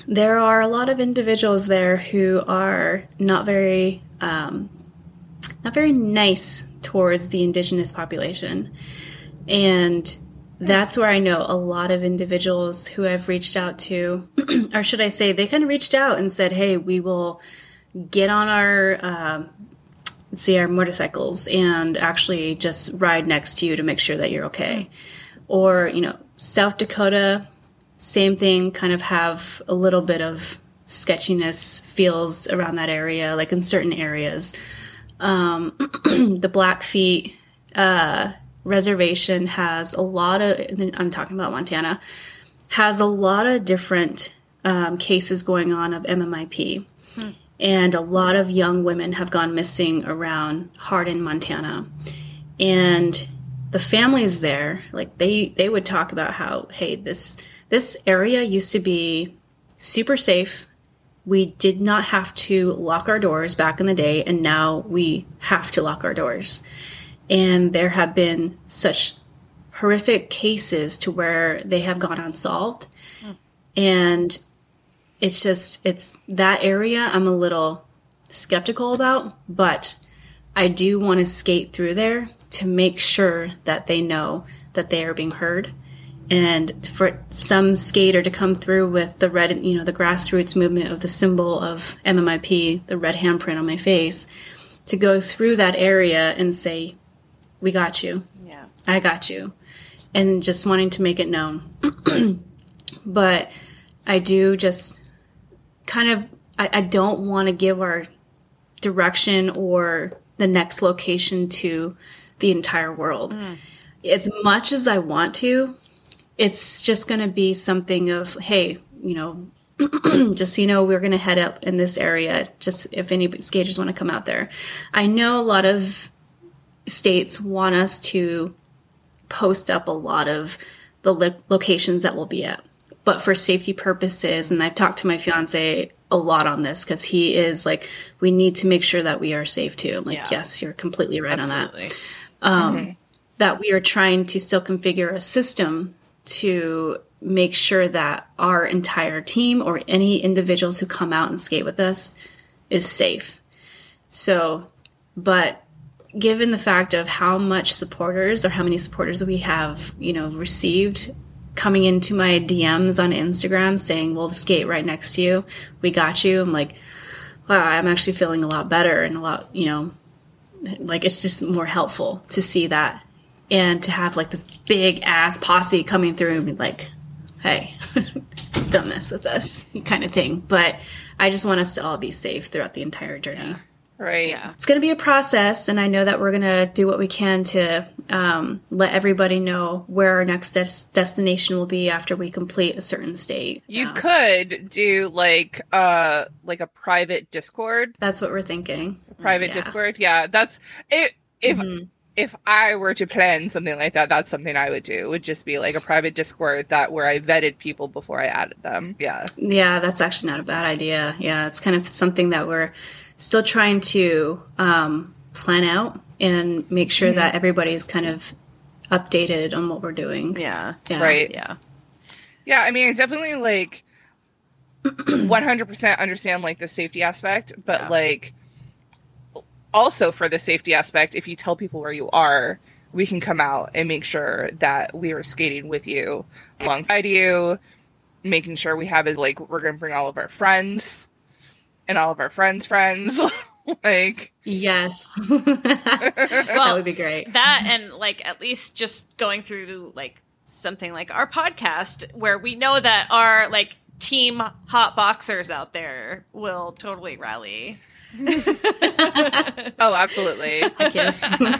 there are a lot of individuals there who are not very um, not very nice towards the indigenous population. And that's where I know a lot of individuals who I've reached out to, or should I say, they kind of reached out and said, hey, we will get on our, um, let's see, our motorcycles and actually just ride next to you to make sure that you're okay. Or, you know, South Dakota, same thing, kind of have a little bit of sketchiness feels around that area, like in certain areas. Um, the Blackfeet uh, Reservation has a lot of, I'm talking about Montana, has a lot of different um, cases going on of M M I P. Hmm. And a lot of young women have gone missing around Hardin, Montana. And the families there, like they, they would talk about how, hey, this this area used to be super safe. We did not have to lock our doors back in the day, and now we have to lock our doors. And there have been such horrific cases to where they have gone unsolved. Mm. And it's just, it's that area I'm a little skeptical about, but I do want to skate through there to make sure that they know that they are being heard. And for some skater to come through with the red, you know, the grassroots movement of the symbol of M M I P, the red handprint on my face, to go through that area and say, we got you. Yeah. I got you. And just wanting to make it known. But I do just kind of, I, I don't want to give our direction or the next location to the entire world. Mm. As much as I want to, it's just going to be something of, hey, you know, just so you know, we're going to head up in this area, just if any skaters want to come out there. I know a lot of states want us to post up a lot of the lo- locations that we'll be at. But for safety purposes, and I've talked to my fiance a lot on this because he is like, we need to make sure that we are safe too. I'm like, yeah. Yes, you're completely right Absolutely. on that. Um, mm-hmm. That we are trying to still configure a system to make sure that our entire team or any individuals who come out and skate with us is safe. So, but given the fact of how much supporters or how many supporters we have, you know, received coming into my D Ms on Instagram saying, we'll skate right next to you, we got you. I'm like, wow, I'm actually feeling a lot better and a lot, you know, like it's just more helpful to see that. And to have like this big ass posse coming through and be like, hey, don't mess with us, kind of thing. But I just want us to all be safe throughout the entire journey. Yeah. Right. Yeah. It's going to be a process, and I know that we're going to do what we can to um, let everybody know where our next des- destination will be after we complete a certain state. You um, could do like uh like a private Discord. That's what we're thinking. A private yeah. Discord. Yeah, that's it. If mm-hmm. if I were to plan something like that, that's something I would do. It would just be like a private Discord that where I vetted people before I added them. Yeah. Yeah, that's actually not a bad idea. Yeah, it's kind of something that we're still trying to um, plan out and make sure mm-hmm. that everybody's kind of updated on what we're doing. Yeah. yeah. Right. Yeah. Yeah, I mean, I definitely like one hundred percent understand like the safety aspect, but yeah. like also for the safety aspect, if you tell people where you are, we can come out and make sure that we are skating with you, alongside you, making sure we have is like, we're going to bring all of our friends and all of our friends' friends. Like, yes. Well, that would be great. That and like at least just going through like something like our podcast where we know that our like team hot boxers out there will totally rally. Oh, absolutely. Yes.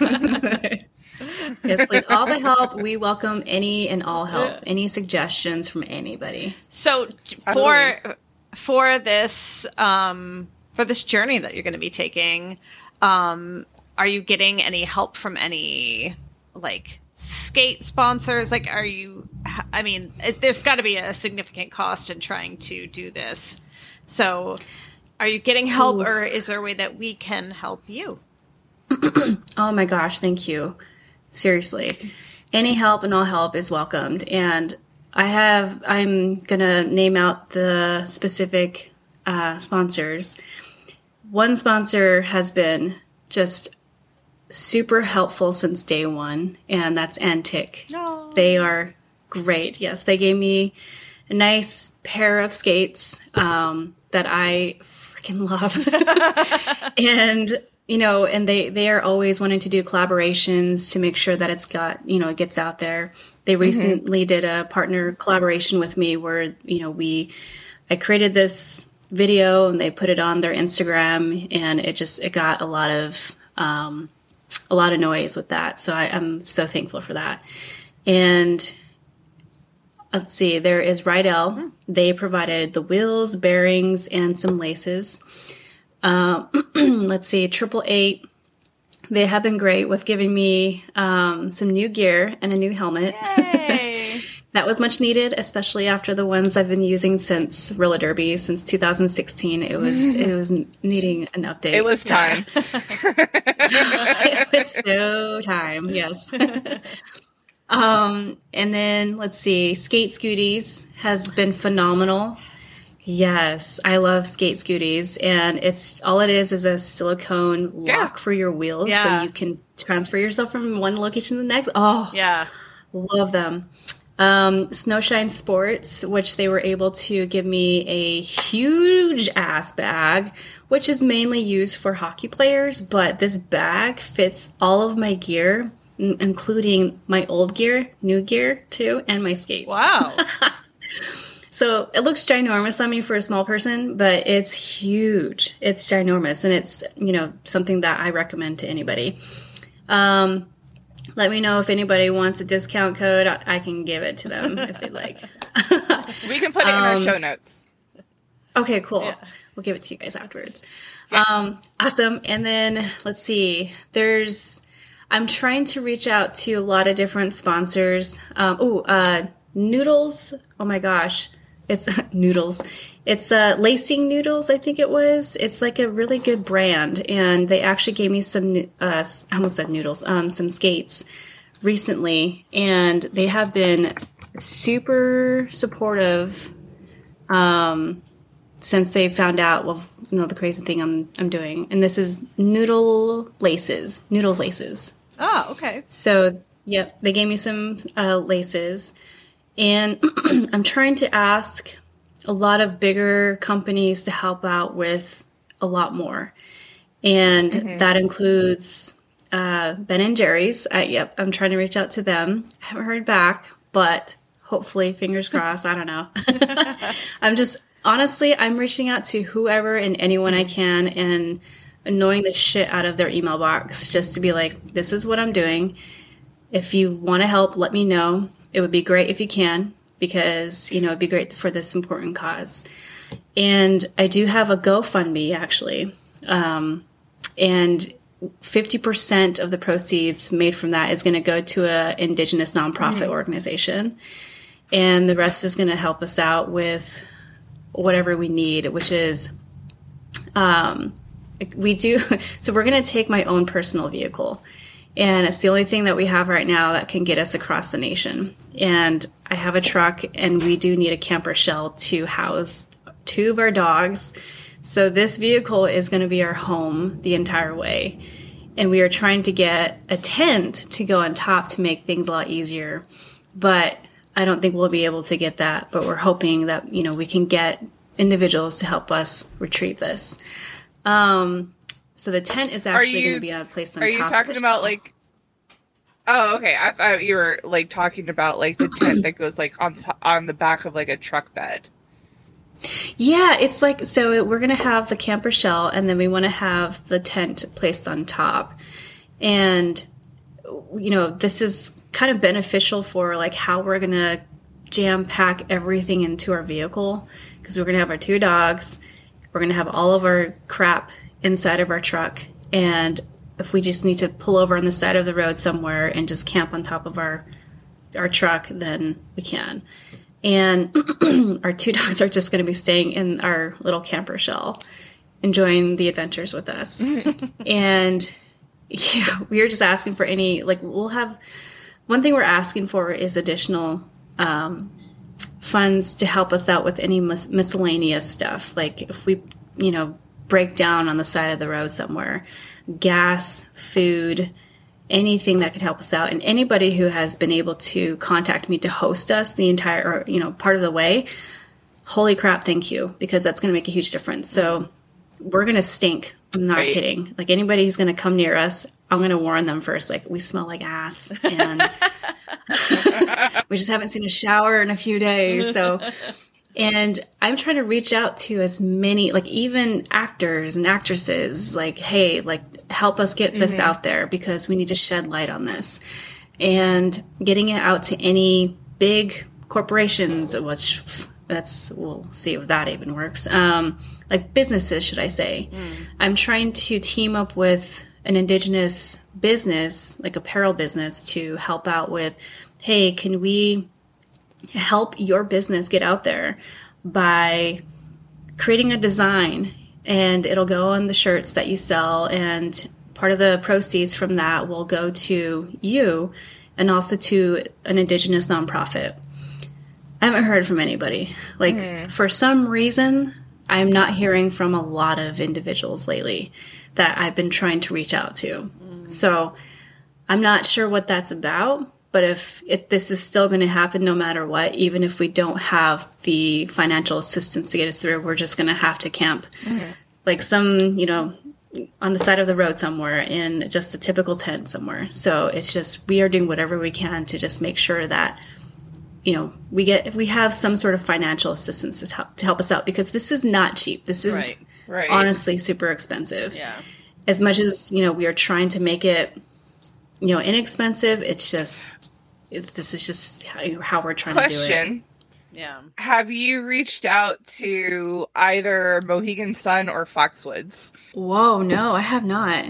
Yes, like all the help. We welcome any and all help. Any suggestions from anybody. So for Absolutely. for this um, for this journey that you're going to be taking, um, are you getting any help from any like skate sponsors? Like, are you? I mean, it, there's got to be a significant cost in trying to do this. So, are you getting help, Ooh. or is there a way that we can help you? Oh my gosh, thank you. Seriously, any help and all help is welcomed. And I have, I'm going to name out the specific uh, sponsors. One sponsor has been just super helpful since day one, and that's Antic. No. They are great. Yes, they gave me a nice pair of skates um, that I freaking love. And, you know, and they, they are always wanting to do collaborations to make sure that it's got, you know, it gets out there. They recently mm-hmm. did a partner collaboration with me where, you know, we, I created this video and they put it on their Instagram, and it just, it got a lot of, um, a lot of noise with that. So I, I'm so thankful for that. And let's see, there is Rydell. They provided the wheels, bearings, and some laces. Um, let's see, Triple Eight. They have been great with giving me um, some new gear and a new helmet. Yay! That was much needed, especially after the ones I've been using since Roller Derby since two thousand sixteen. It was it was needing an update. It was time. Yeah. It was so time. Yes. um, and then let's see, Skate Scooties has been phenomenal. Yes, I love Skate Scooties, and it's all it is is a silicone lock yeah. for your wheels, yeah. so you can transfer yourself from one location to the next. Oh, yeah, love them. Um, Snowshine Sports, which they were able to give me a huge ass bag, which is mainly used for hockey players, but this bag fits all of my gear, n- including my old gear, new gear too, and my skates. Wow. So it looks ginormous on me for a small person, but it's huge. It's ginormous, and it's, you know, something that I recommend to anybody. Um, let me know if anybody wants a discount code. I, I can give it to them if they'd like. We can put it in our Um, show notes. Okay, cool. Yeah. We'll give it to you guys afterwards. Yeah. Um, awesome. And then let's see. There's, I'm trying to reach out to a lot of different sponsors. Um, oh, uh, Noodles. Oh my gosh. It's Noodles. It's uh, Lacing Noodles, I think it was. It's like a really good brand, and they actually gave me some, uh, I almost said noodles, um, some skates recently, and they have been super supportive um, since they found out, well, you know, the crazy thing I'm I'm doing. And this is Noodle Laces, Noodles Laces. Oh, okay. So, yep, they gave me some uh, laces. And I'm trying to ask a lot of bigger companies to help out with a lot more. And mm-hmm. that includes uh, Ben and Jerry's. Uh, yep, I'm trying to reach out to them. I haven't heard back, but hopefully, fingers crossed, I don't know. I'm just, honestly, I'm reaching out to whoever and anyone I can and annoying the shit out of their email box just to be like, this is what I'm doing. If you want to help, let me know. It would be great if you can, because, you know, it'd be great for this important cause. And I do have a GoFundMe, actually. Um, and fifty percent of the proceeds made from that is going to go to a Indigenous nonprofit mm-hmm. organization. And the rest is going to help us out with whatever we need, which is, um, we do, so we're going to take my own personal vehicle. And it's the only thing that we have right now that can get us across the nation. And I have a truck, and we do need a camper shell to house two of our dogs. So this vehicle is going to be our home the entire way. And we are trying to get a tent to go on top to make things a lot easier. But I don't think we'll be able to get that. But we're hoping that, you know, we can get individuals to help us retrieve this. Um, So the tent is actually going to be on a place on Are top you of talking the about shell. like? Oh, okay. I thought you were like talking about like the tent that goes like on to- on the back of like a truck bed. Yeah, it's like, so we're going to have the camper shell, and then we want to have the tent placed on top. And, you know, this is kind of beneficial for like how we're going to jam pack everything into our vehicle, because we're going to have our two dogs. We're going to have all of our crap inside of our truck, and if we just need to pull over on the side of the road somewhere and just camp on top of our our truck, then we can. And our two dogs are just going to be staying in our little camper shell, enjoying the adventures with us. And yeah, we are just asking for any, like, we'll have, one thing we're asking for is additional um, funds to help us out with any mis- miscellaneous stuff. Like if we, you know, break down on the side of the road somewhere, gas, food, anything that could help us out. And anybody who has been able to contact me to host us the entire, or, you know, part of the way, holy crap, thank you, because that's going to make a huge difference. So we're going to stink. I'm not right. kidding. Like anybody who's going to come near us, I'm going to warn them first. Like, we smell like ass, and we just haven't seen a shower in a few days. So, and I'm trying to reach out to as many, like even actors and actresses, like, hey, like help us get this mm-hmm. out there, because we need to shed light on this, and getting it out to any big corporations, which that's, we'll see if that even works. Um, like businesses, should I say. Mm. I'm trying to team up with an Indigenous business, like apparel business, to help out with, hey, can we help your business get out there by creating a design, and it'll go on the shirts that you sell, and part of the proceeds from that will go to you and also to an Indigenous nonprofit. I haven't heard from anybody. Like, mm. for some reason, I'm not hearing from a lot of individuals lately that I've been trying to reach out to. Mm. So I'm not sure what that's about, but if it, this is still going to happen no matter what, even if we don't have the financial assistance to get us through, we're just going to have to camp mm-hmm. like some, you know, on the side of the road somewhere in just a typical tent somewhere. So it's just, we are doing whatever we can to just make sure that, you know, we get, we have some sort of financial assistance to help, to help us out, because this is not cheap. This is right. Right. honestly super expensive. Yeah. As much as, you know, we are trying to make it, you know, inexpensive, it's just, it, this is just how, how we're trying Question. to do it. Yeah. Have you reached out to either Mohegan Sun or Foxwoods? Whoa, no, I have not.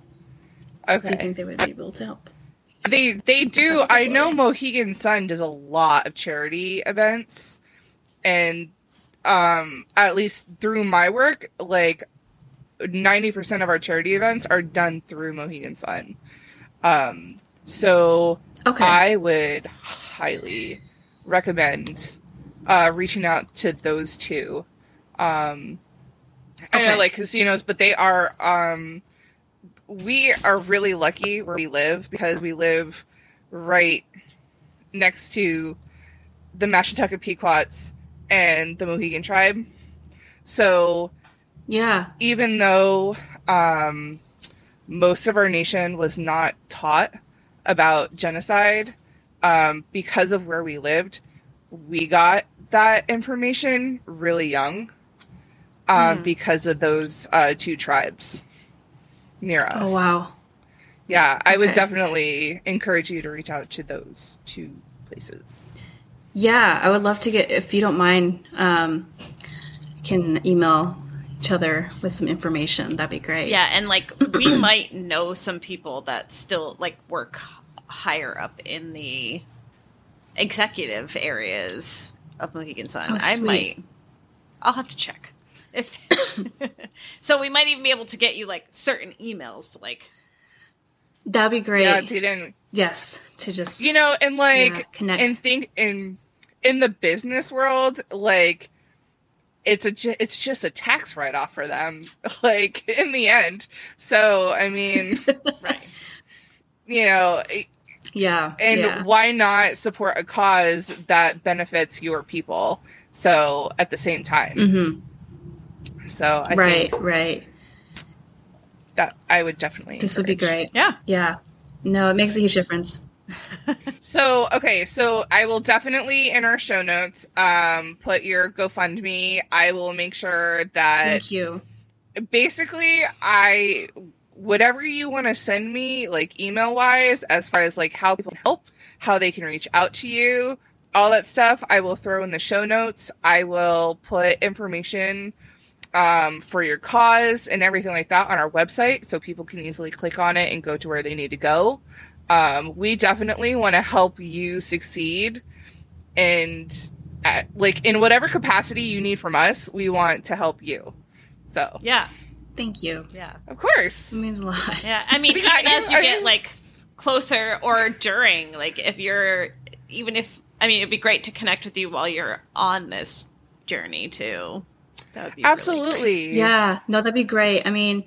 Okay. Do you think they would be able to help? They they do. I know Mohegan Sun does a lot of charity events, and um, at least through my work, like ninety percent of our charity events are done through Mohegan Sun. Um, so okay. I would highly recommend uh, reaching out to those two. Um, I okay. know, like casinos, but they are. Um, we are really lucky where we live, because we live right next to the Mashantucket Pequots and the Mohegan tribe. So, yeah, even though um, most of our nation was not taught about genocide, um, because of where we lived, we got that information really young, um, mm. because of those uh, two tribes near us. Oh, wow. Yeah, I okay. would definitely encourage you to reach out to those two places. Yeah, I would love to get, if you don't mind, um, can email each other with some information. That'd be great. Yeah, and like we might know some people that still like work higher up in the executive areas of Mohegan Sun. Oh, I might, I'll have to check. If so, we might even be able to get you like certain emails to like. That'd be great. Yeah, to then yes, to just you know, and like yeah, connect. and think in in the business world, like it's a ju- it's just a tax write off for them, like in the end. So I mean, right? You know, yeah, and yeah. why not support a cause that benefits your people? So at the same time. Mm-hmm. So I right, think right. that I would definitely. This encourage. would be great. Yeah, yeah. No, it makes a huge difference. So okay, so I will definitely in our show notes um, put your GoFundMe. I will make sure that. Thank you. Basically, I whatever you want to send me, like email wise, as far as like how people can help, how they can reach out to you, all that stuff, I will throw in the show notes. I will put information. Um, for your cause and everything like that on our website, so people can easily click on it and go to where they need to go. Um, we definitely want to help you succeed, and at, like in whatever capacity you need from us, we want to help you. So yeah, thank you. Yeah, of course, it means a lot. Yeah, I mean, even as you get like closer or during, like if you're even if I mean, it'd be great to connect with you while you're on this journey too. That would be Absolutely. Really yeah, no, that'd be great. I mean,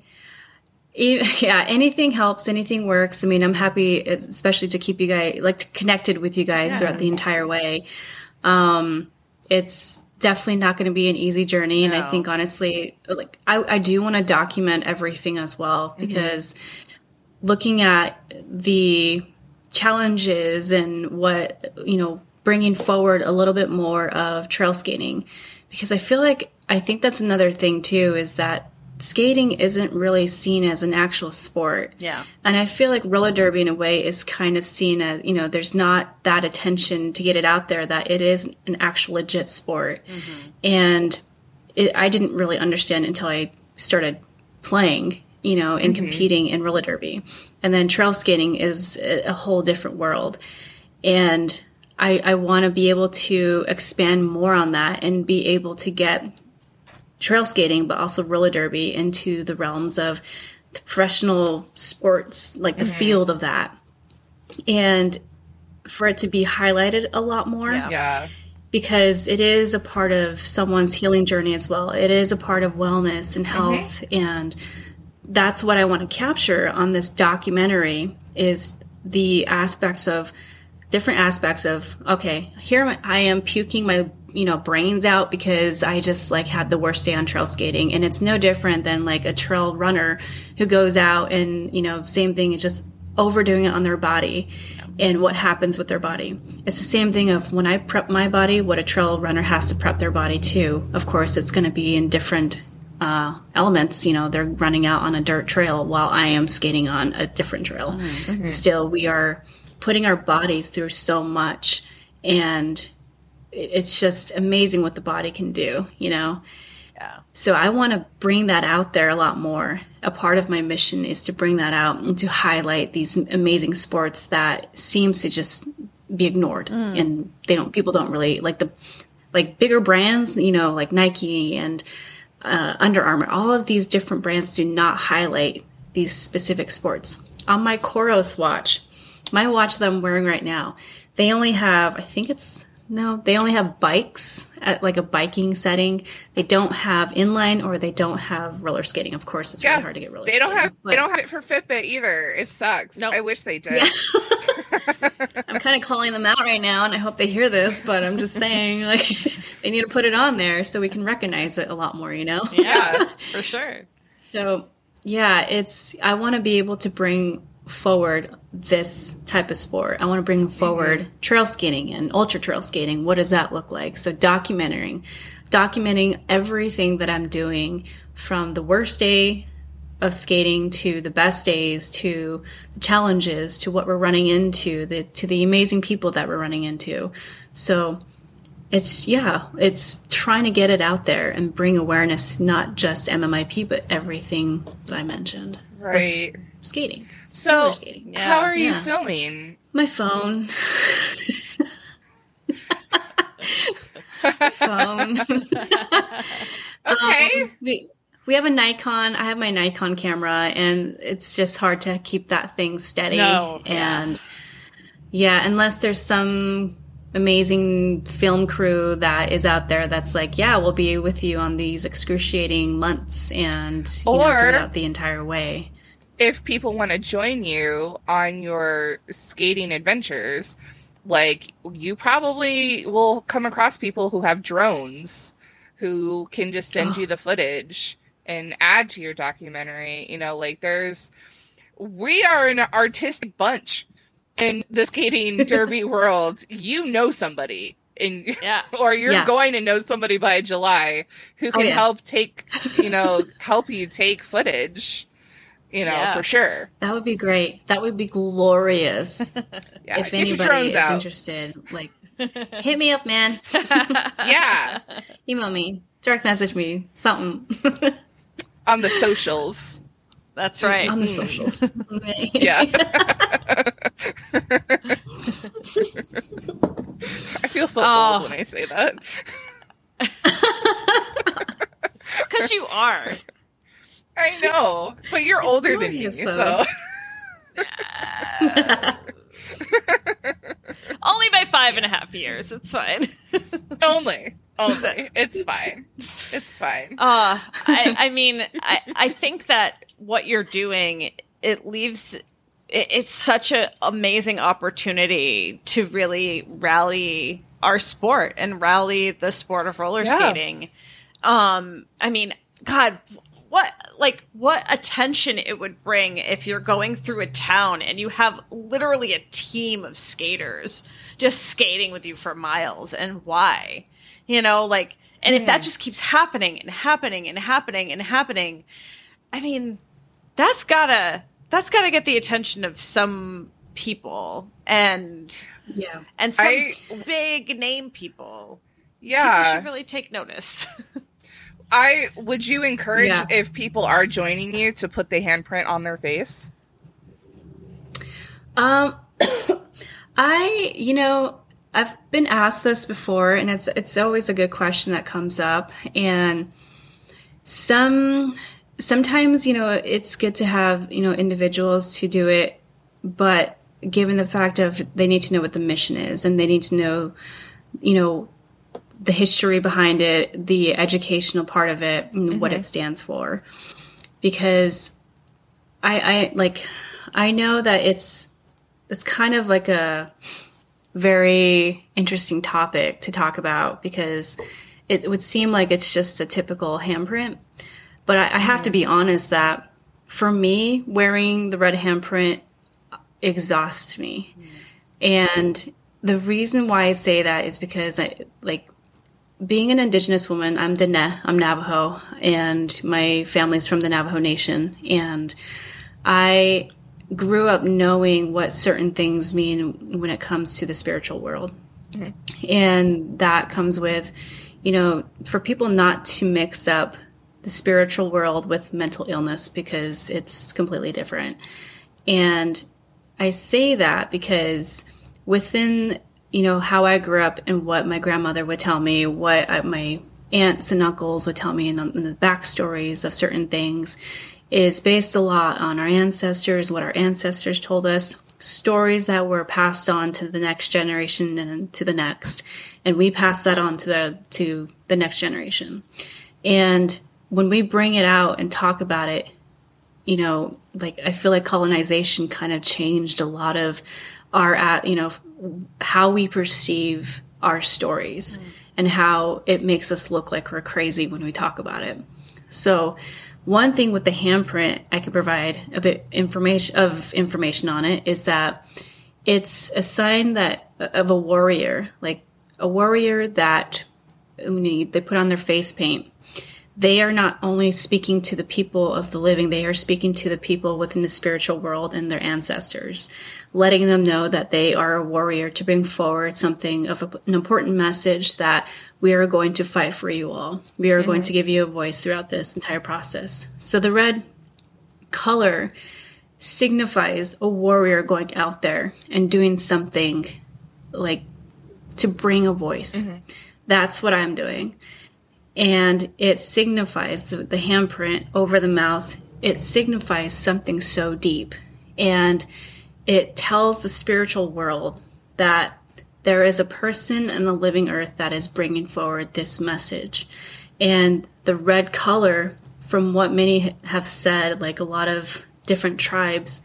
e- yeah, anything helps, anything works. I mean, I'm happy, especially to keep you guys like connected with you guys Yeah. throughout the entire way. Um, it's definitely not going to be an easy journey, and No. I think honestly, like I, I do want to document everything as well, because mm-hmm. looking at the challenges and what, you know, bringing forward a little bit more of trail skating, because I feel like I think that's another thing too, is that skating isn't really seen as an actual sport. Yeah. And I feel like roller derby in a way is kind of seen as, you know, there's not that attention to get it out there that it is an actual legit sport. Mm-hmm. And it, I didn't really understand until I started playing, you know, and mm-hmm. competing in roller derby. And then trail skating is a, a whole different world. And I, I want to be able to expand more on that and be able to get trail skating, but also roller derby into the realms of the professional sports, like the mm-hmm. field of that. And for it to be highlighted a lot more. Yeah. yeah. Because it is a part of someone's healing journey as well. It is a part of wellness and health. Mm-hmm. And that's what I want to capture on this documentary, is the aspects of different aspects of, okay, here I am puking my, you know, brains out because I just like had the worst day on trail skating. And it's no different than like a trail runner who goes out and, you know, same thing, is just overdoing it on their body and what happens with their body. It's the same thing of when I prep my body, what a trail runner has to prep their body too. Of course, it's going to be in different uh, elements. You know, they're running out on a dirt trail while I am skating on a different trail. Mm-hmm. Still, we are putting our bodies through so much, and it's just amazing what the body can do, you know? Yeah. So I want to bring that out there a lot more. A part of my mission is to bring that out and to highlight these amazing sports that seems to just be ignored. Mm. And they don't, people don't really like the, like bigger brands, you know, like Nike and uh, Under Armour, all of these different brands do not highlight these specific sports. On my Coros watch, my watch that I'm wearing right now, they only have, I think it's, no, they only have bikes at like a biking setting. They don't have inline, or they don't have roller skating. Of course, it's yeah, really hard to get roller they skating. Don't have, but, they don't have it for Fitbit either. It sucks. Nope. I wish they did. Yeah. I'm kind of calling them out right now, and I hope they hear this, but I'm just saying, like, they need to put it on there so we can recognize it a lot more, you know? Yeah, for sure. So, yeah, it's, I want to be able to bring forward this type of sport. I want to bring forward mm-hmm. trail skating and ultra trail skating. What does that look like? So documenting, documenting everything that I'm doing, from the worst day of skating to the best days, to the challenges, to what we're running into, the, to the amazing people that we're running into. So it's, yeah, it's trying to get it out there and bring awareness, not just M M I P, but everything that I mentioned. Right. Or skating. So, skating. Yeah. How are you yeah. filming? My phone. My phone. Okay. Um, we, we have a Nikon. I have my Nikon camera, and it's just hard to keep that thing steady. No. And yeah, unless there's some amazing film crew that is out there that's like, yeah, we'll be with you on these excruciating months and you or know, throughout the entire way. If people want to join you on your skating adventures, like, you probably will come across people who have drones who can just send oh. you the footage and add to your documentary. You know, like, there's, we are an artistic bunch in the skating derby world. You know somebody. In, yeah. or you're yeah. going to know somebody by July who can oh, yeah. help take, you know, help you take footage. You know, yeah. for sure. That would be great. That would be glorious. Yeah, if get anybody your drones is out. interested, like, hit me up, man. Yeah. Email me, direct message me, something. On the socials. That's right. On the socials. Okay. Yeah. I feel so oh. old when I say that. It's because you are. I know, but you're older than me, so. only by five and a half years. It's fine. Only. Only. It's fine. It's fine. Uh, I, I mean, I, I think that what you're doing, it leaves, it, it's such an amazing opportunity to really rally our sport and rally the sport of roller Yeah. skating. Um, I mean, God, what, like, what attention it would bring if you're going through a town and you have literally a team of skaters just skating with you for miles, and why? You know, like, and if that just keeps happening and happening and happening and happening, I mean, that's gotta, that's gotta get the attention of some people, and, Yeah. and some I- big name people. People Yeah. should really take notice. I would you encourage Yeah. if people are joining you to put the handprint on their face? Um, I, you know, I've been asked this before, and it's it's always a good question that comes up. And some sometimes, you know, it's good to have, you know, individuals to do it, but given the fact of they need to know what the mission is, and they need to know, you know, the history behind it, the educational part of it, and what it stands for, because I, I like, I know that it's it's kind of like a very interesting topic to talk about, because it would seem like it's just a typical handprint. But I, I have to be honest that for me, wearing the red handprint exhausts me. And the reason why I say that is because I like being an Indigenous woman. I'm Diné, I'm Navajo, and my family's from the Navajo Nation. And I grew up knowing what certain things mean when it comes to the spiritual world. Mm-hmm. And that comes with, you know, for people not to mix up the spiritual world with mental illness, because it's completely different. And I say that because within, you know, how I grew up and what my grandmother would tell me, what I, my aunts and uncles would tell me, and, and the backstories of certain things is based a lot on our ancestors, what our ancestors told us, stories that were passed on to the next generation and to the next. And we pass that on to the, to the next generation. And when we bring it out and talk about it, you know, like, I feel like colonization kind of changed a lot of our, at you know, how we perceive our stories mm. and how it makes us look like we're crazy when we talk about it. So one thing with the handprint I could provide a bit information of information on it is that it's a sign that of a warrior, like a warrior that when they put on their face paint, they are not only speaking to the people of the living, they are speaking to the people within the spiritual world and their ancestors, letting them know that they are a warrior to bring forward something of a, an important message that we are going to fight for you all. We are mm-hmm. going to give you a voice throughout this entire process. So the red color signifies a warrior going out there and doing something like to bring a voice. Mm-hmm. That's what I'm doing. And it signifies the, the handprint over the mouth. It signifies something so deep. And it tells the spiritual world that there is a person in the living earth that is bringing forward this message. And the red color, from what many have said, like a lot of different tribes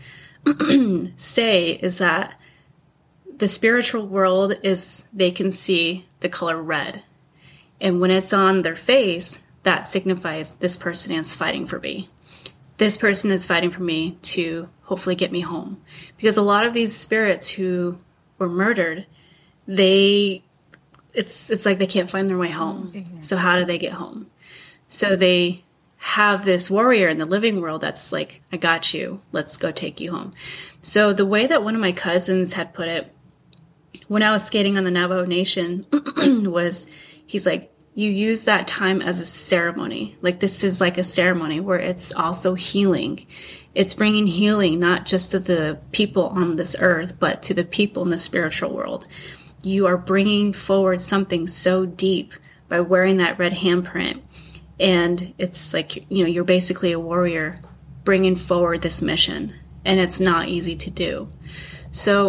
say, is that the spiritual world is, they can see the color red. And when it's on their face, that signifies this person is fighting for me. This person is fighting for me to hopefully get me home. Because a lot of these spirits who were murdered, they, it's it's like they can't find their way home. Mm-hmm. So how do they get home? So they have this warrior in the living world that's like, I got you. Let's go take you home. So the way that one of my cousins had put it, when I was skating on the Navajo Nation, was he's like, you use that time as a ceremony. Like, this is like a ceremony where it's also healing. It's bringing healing, not just to the people on this earth, but to the people in the spiritual world. You are bringing forward something so deep by wearing that red handprint. And it's like, you know, you're basically a warrior bringing forward this mission. And it's not easy to do. So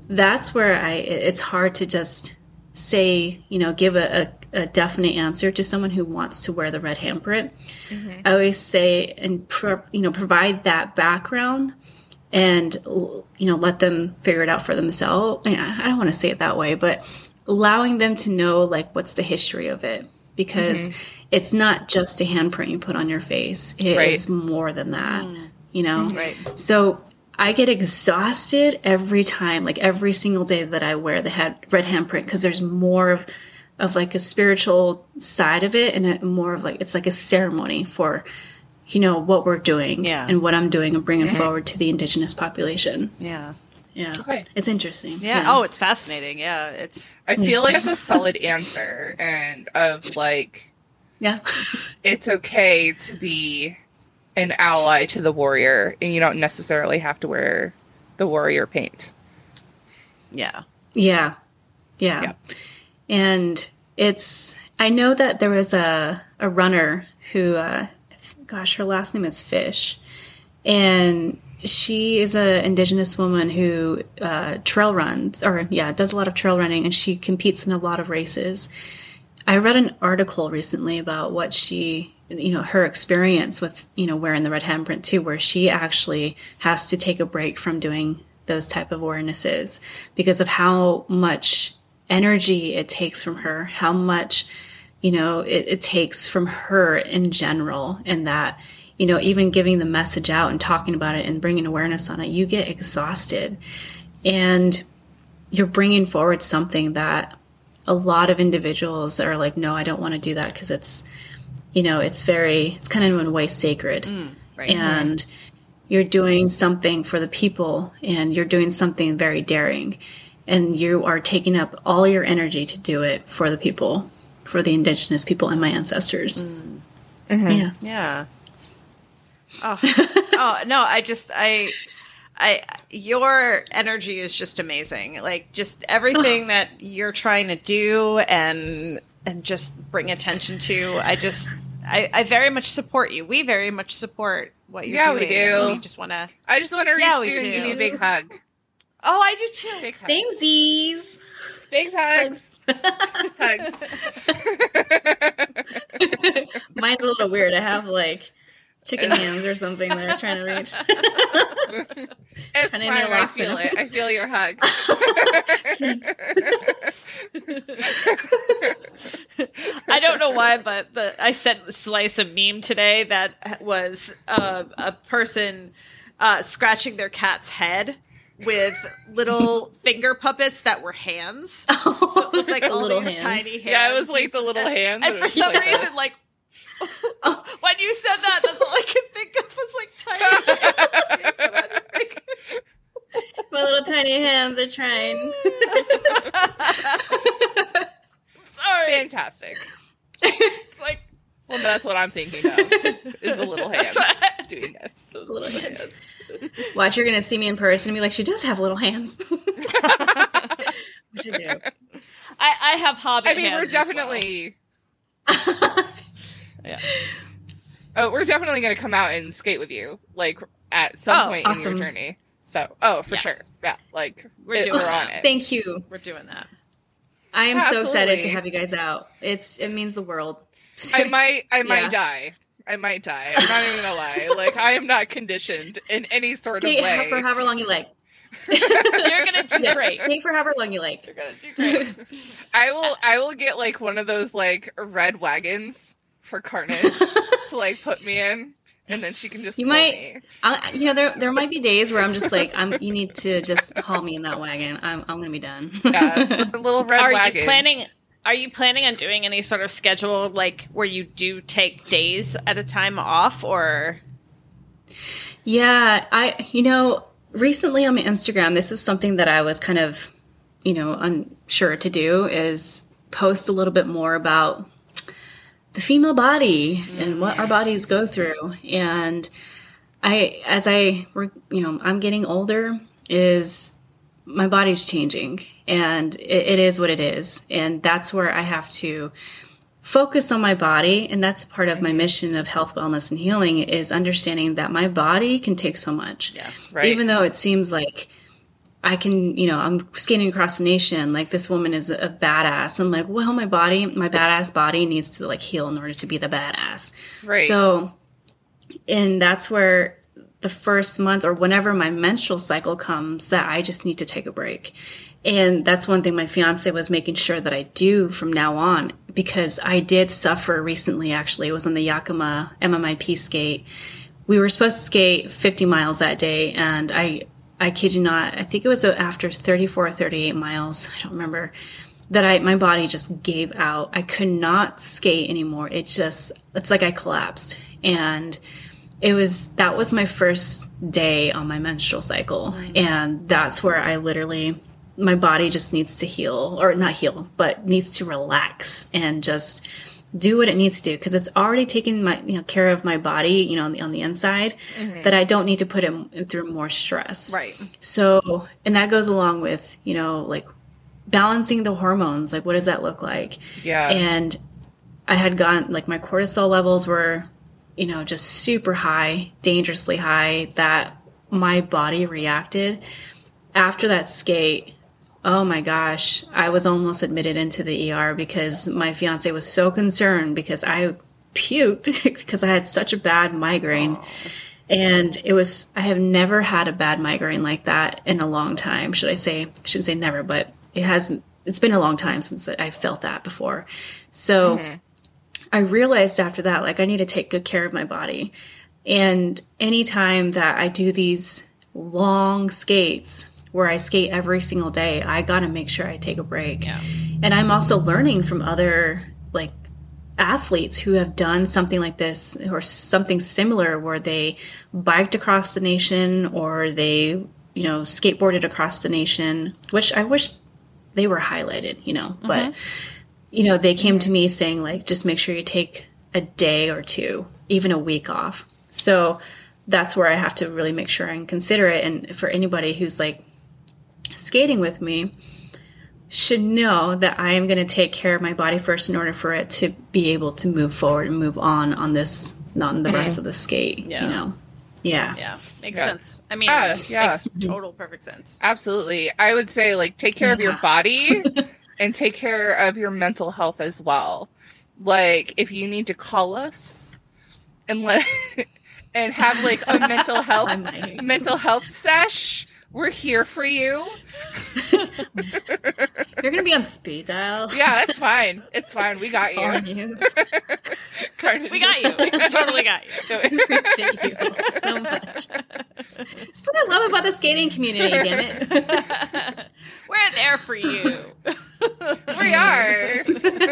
that's where I, it's hard to just say, you know, give a, a, a definite answer to someone who wants to wear the red handprint. Mm-hmm. I always say, and, pro, you know, provide that background and, you know, let them figure it out for themselves. I don't want to say it that way, but allowing them to know, like, what's the history of it. Because mm-hmm. it's not just a handprint you put on your face. It right. is more than that, mm. you know? Right. So I get exhausted every time, like every single day that I wear the head, red handprint, because there's more of, of like a spiritual side of it, and a, more of like, it's like a ceremony for, you know, what we're doing yeah. and what I'm doing and bringing mm-hmm. forward to the indigenous population. Yeah. Yeah. Okay. It's interesting. Yeah. yeah. Oh, it's fascinating. Yeah. It's. I feel like it's a solid answer, and of like, yeah, it's okay to be an ally to the warrior, and you don't necessarily have to wear the warrior paint. Yeah. Yeah. Yeah. yeah. And it's, I know that there was a, a runner who, uh, gosh, her last name is Fish, and she is an indigenous woman who uh, trail runs, or yeah, does a lot of trail running, and she competes in a lot of races. I read an article recently about what she, you know, her experience with, you know, wearing the red handprint too, where she actually has to take a break from doing those type of awarenesses because of how much energy it takes from her, how much, you know, it, it takes from her in general, and that, you know, even giving the message out and talking about it and bringing awareness on it, you get exhausted. And you're bringing forward something that a lot of individuals are like, no, I don't want to do that because it's, you know, it's very, it's kind of in a way sacred. Mm, right, and right. you're doing something for the people, and you're doing something very daring. And you are taking up all your energy to do it for the people, for the indigenous people and my ancestors. Mm. Mm-hmm. Yeah. Yeah. Oh, oh no! I just I, I your energy is just amazing. Like just everything that you're trying to do and and just bring attention to. I just I, I very much support you. We very much support what you're yeah, doing. Yeah, we do. We just want to. I just want to reach yeah, through and give you a big hug. Oh, I do too. Big Samesies. Big hugs. Hugs. Mine's a little weird. I have like chicken hands or something that I'm trying to reach. It's fine. I feel it. I feel your hug. I don't know why, but the I sent Slice a meme today that was uh, a person uh, scratching their cat's head with little finger puppets that were hands. Oh, so it looked like all little these hands. tiny hands. Yeah, it was like the little hands. And for some like reason, this. like, when you said that, that's all I could think of was like tiny hands. My little tiny hands are trying. Sorry. Fantastic. It's like, well, that's what I'm thinking of. Is the little hands I, doing this. The little hands. Watch, you're gonna see me in person and be like, she does have little hands. Which I do. I, I have hobbit I mean, hands we're definitely. Well. Yeah. Oh, we're definitely going to come out and skate with you, like at some oh, point awesome. in your journey. So, oh, for yeah. sure, yeah, like we're, it, doing we're on it. Thank you. We're doing that. I am yeah, so absolutely. excited to have you guys out. It's it means the world. I might, I might Yeah. die. I might die. I'm not even gonna lie. Like, I am not conditioned in any sort Skate of way. for however long you like. You're gonna do Yeah, great. skate for however long you like. You're gonna do great. I will, I will get like one of those like red wagons for Carnage to like put me in, and then she can just You pull might- me. I, you know, there there might be days where I'm just like, I'm. You need to just haul me in that wagon. I'm I'm gonna be done. Yeah, the little red Are wagon. you planning? Are you planning on doing any sort of schedule, like where you do take days at a time off, or? Yeah, I. You know, recently on my Instagram, this was something that I was kind of, you know, unsure to do, is post a little bit more about the female body and what our bodies go through. And I, as I, you know, I'm getting older, is my body's changing, and it, it is what it is. And that's where I have to focus on my body. And that's part of my mission of health, wellness, and healing, is understanding that my body can take so much. Yeah, right. Even though it seems like I can, you know, I'm skating across the nation. Like, this woman is a badass. I'm like, well, my body, my badass body needs to like heal in order to be the badass. Right. So, and that's where the first month or whenever my menstrual cycle comes, that I just need to take a break. And that's one thing my fiance was making sure that I do from now on, because I did suffer recently, actually. It was on the Yakima M M I P skate. We were supposed to skate fifty miles that day, and I, I kid you not, I think it was after thirty-four or thirty-eight miles, I don't remember, that I my body just gave out. I could not skate anymore. It just, it's like I collapsed. And it was, that was my first day on my menstrual cycle. Mm-hmm. And that's where I literally, my body just needs to heal, or not heal, but needs to relax and just do what it needs to do. Because it's already taking my, you know, care of my body, you know, on the, on the inside, mm-hmm. that I don't need to put it through more stress. Right. So, and that goes along with, you know, like balancing the hormones. Like, what does that look like? Yeah. And I had gone, like, my cortisol levels were, you know, just super high, dangerously high, that my body reacted. After that skate, oh my gosh, I was almost admitted into the E R because my fiance was so concerned because I puked because I had such a bad migraine. Oh. And it was, I have never had a bad migraine like that in a long time. Should I say, I shouldn't say never, but it has, it's been a long time since I felt that before. So mm-hmm. I realized after that, like, I need to take good care of my body. And anytime that I do these long skates where I skate every single day, I got to make sure I take a break. Yeah. And I'm also learning from other, like, athletes who have done something like this or something similar, where they biked across the nation or they, you know, skateboarded across the nation, which I wish they were highlighted, you know, mm-hmm. but you know, they came to me saying, like, just make sure you take a day or two, even a week off. So that's where I have to really make sure and consider it. And for anybody who's like skating with me, should know that I am going to take care of my body first in order for it to be able to move forward and move on on this, not on the rest of the skate, yeah. you know? Yeah. Yeah. Makes yeah. sense. I mean, uh, yeah. makes total perfect sense. Absolutely. I would say, like, take care yeah. of your body and take care of your mental health as well. Like, if you need to call us and let and have like a mental health mental health sesh, we're here for you. You're gonna be on speed dial. Yeah, that's fine. It's fine. We got you. you. We got you. We totally got you. I appreciate you so much. That's what I love about the skating community, damn it. We're there for you. We are.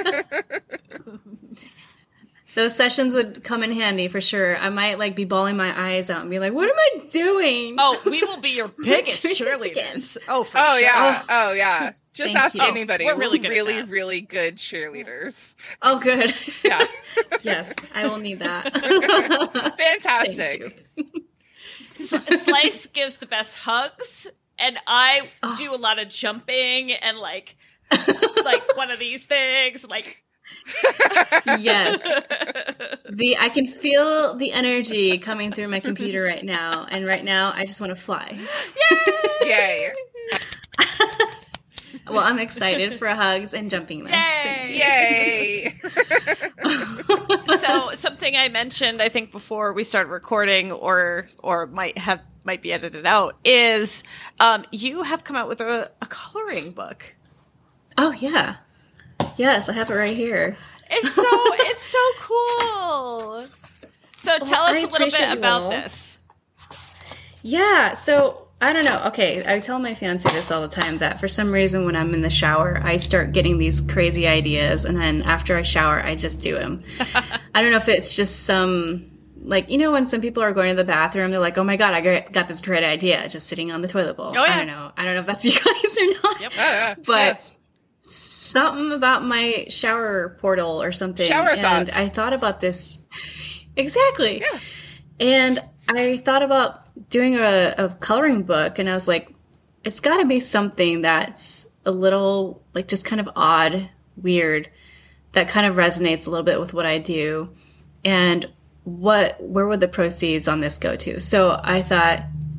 Those sessions would come in handy for sure. I might like be bawling my eyes out and be like, "What am I doing?" Oh, we will be your biggest cheerleaders. Oh, for oh, sure. Yeah. Oh, oh yeah. Just Thank ask you. anybody. Oh, we're really we're good really, at that. really good cheerleaders. Oh, good. Yeah. Yes, I will need that. Fantastic. Slice gives the best hugs, and I Oh. do a lot of jumping and like, like one of these things, like. Yes. The I can feel the energy coming through my computer right now, and right now I just want to fly. Yay! Yay. Well, I'm excited for hugs and jumping this. Yay! Yay. So something I mentioned, I think before we started recording, or or might have might be edited out, is um, you have come out with a, a coloring book. Oh yeah. Yes, I have it right here. It's so it's so cool. So Well, tell us I a little bit appreciate you about all. this. Yeah, so I don't know. Okay, I tell my fiance this all the time, that for some reason when I'm in the shower, I start getting these crazy ideas, and then after I shower, I just do them. I don't know if it's just some, like, you know when some people are going to the bathroom, they're like, oh my god, I got got this great idea just sitting on the toilet bowl. Oh, yeah. I don't know. I don't know if that's you guys or not. Yep. Oh, yeah. But Yeah. something about my shower portal or something. Shower and thoughts. I thought about this. Exactly. Yeah. And I thought about doing a, a coloring book, and I was like, it's got to be something that's a little, like, just kind of odd, weird, that kind of resonates a little bit with what I do. And what, where would the proceeds on this go to? So I thought,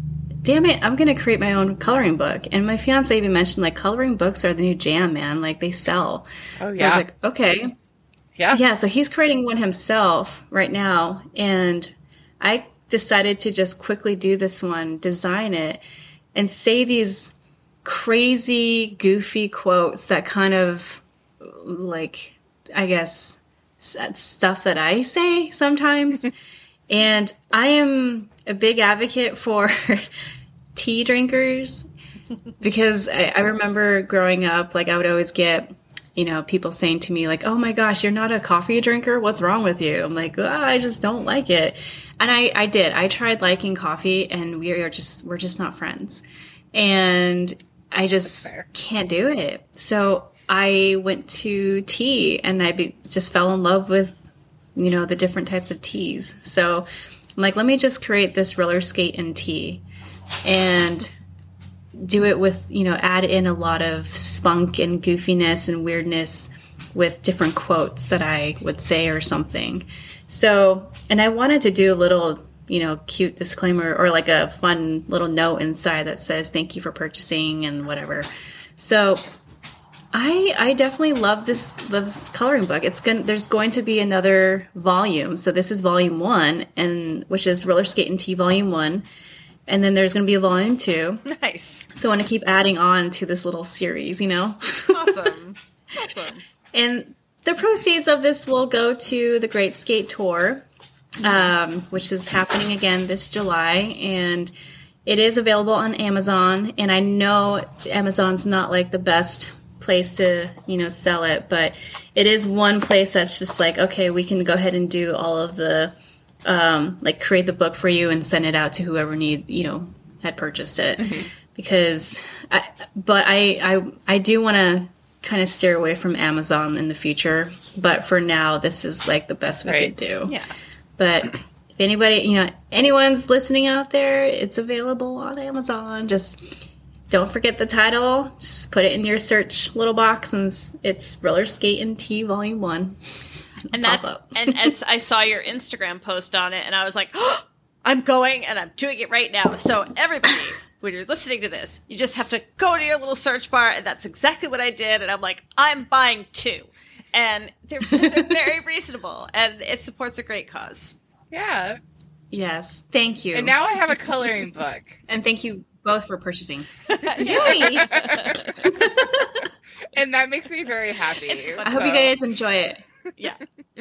damn it, I'm going to create my own coloring book. And my fiance even mentioned, like, coloring books are the new jam, man. Like, they sell. Oh, yeah. So I was like, okay. Yeah. Yeah, so he's creating one himself right now. And I decided to just quickly do this one, design it, and say these crazy, goofy quotes that kind of, like, I guess, stuff that I say sometimes. And I am a big advocate for tea drinkers because I, I remember growing up, like, I would always get, you know, people saying to me, like, oh my gosh, you're not a coffee drinker? What's wrong with you? I'm like, oh, I just don't like it. And I, I did. I tried liking coffee, and we are just, we're just not friends. And I just can't do it. So I went to tea, and I be, just fell in love with, you know, the different types of teas. So I'm like, let me just create this roller skate in tea and do it with, you know, add in a lot of spunk and goofiness and weirdness with different quotes that I would say or something. So, and I wanted to do a little, you know, cute disclaimer or like a fun little note inside that says, thank you for purchasing and whatever. So I I definitely love this this coloring book. It's going there's going to be another volume. So this is volume one, and which is Roller Skate and Tea Volume One, and then there's going to be a volume two. Nice. So I want to keep adding on to this little series, you know. Awesome. Awesome. And the proceeds of this will go to the Great Skate Tour, um, which is happening again this July, and it is available on Amazon. And I know Amazon's not like the best place to, you know, sell it, but it is one place that's just like, okay, we can go ahead and do all of the um like create the book for you and send it out to whoever need, you know, had purchased it. Mm-hmm. Because I but I I I do want to kind of steer away from Amazon in the future, but for now this is like the best we right. could do. Yeah. But if anybody, you know, anyone's listening out there, it's available on Amazon. Just don't forget the title. Just put it in your search little box, and it's Roller Skate and Tea Volume One. And that's and as I saw your Instagram post on it, and I was like, oh, I'm going and I'm doing it right now. So everybody, when you're listening to this, you just have to go to your little search bar, and that's exactly what I did. And I'm like, I'm buying two, and they're, they're very reasonable, and it supports a great cause. Yeah. Yes. Thank you. And now I have a coloring book. And thank you both for purchasing. Yay! And that makes me very happy. I hope you guys enjoy it. Yeah.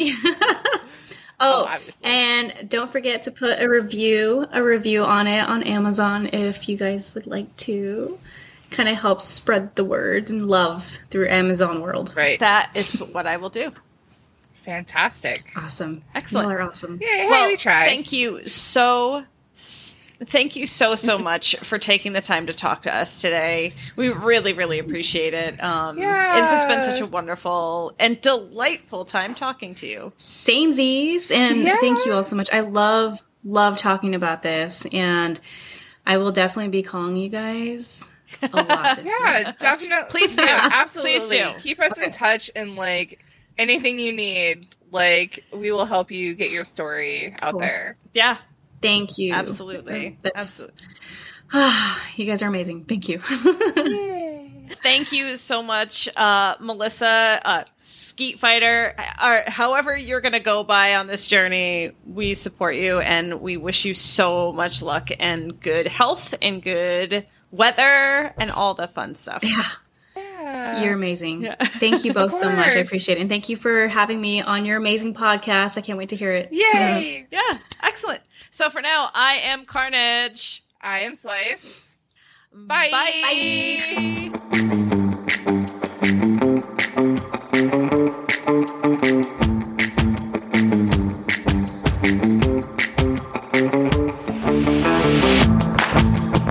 Oh, oh and don't forget to put a review, a review on it on Amazon if you guys would like to. Kind of helps spread the word and love through Amazon world. Right. That is what I will do. Fantastic. Awesome. Excellent. You all are awesome. Yeah, well, we tried. Thank you so Thank you so, so much for taking the time to talk to us today. We really, really appreciate it. Um, yeah. It has been such a wonderful and delightful time talking to you. Samesies. And yeah. thank you all so much. I love, love talking about this. And I will definitely be calling you guys a lot this Yeah, year. definitely. Please do. Absolutely. Please do. Keep us in touch, and like anything you need, like we will help you get your story out Cool. there. Yeah. Thank you. Absolutely. That's, Absolutely. You guys are amazing. Thank you. Thank you so much, uh, Melissa, uh, Skeet Fighter. Uh, however you're going to go by on this journey, we support you, and we wish you so much luck and good health and good weather and all the fun stuff. Yeah. Yeah. You're amazing. Yeah. Thank you both so much. I course. appreciate it. And thank you for having me on your amazing podcast. I can't wait to hear it. Yay! Yeah, excellent. So for now, I am Carnage. I am Slice. Bye. Bye.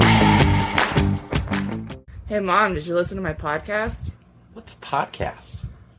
Hey, Mom, did you listen to my podcast? What's a podcast?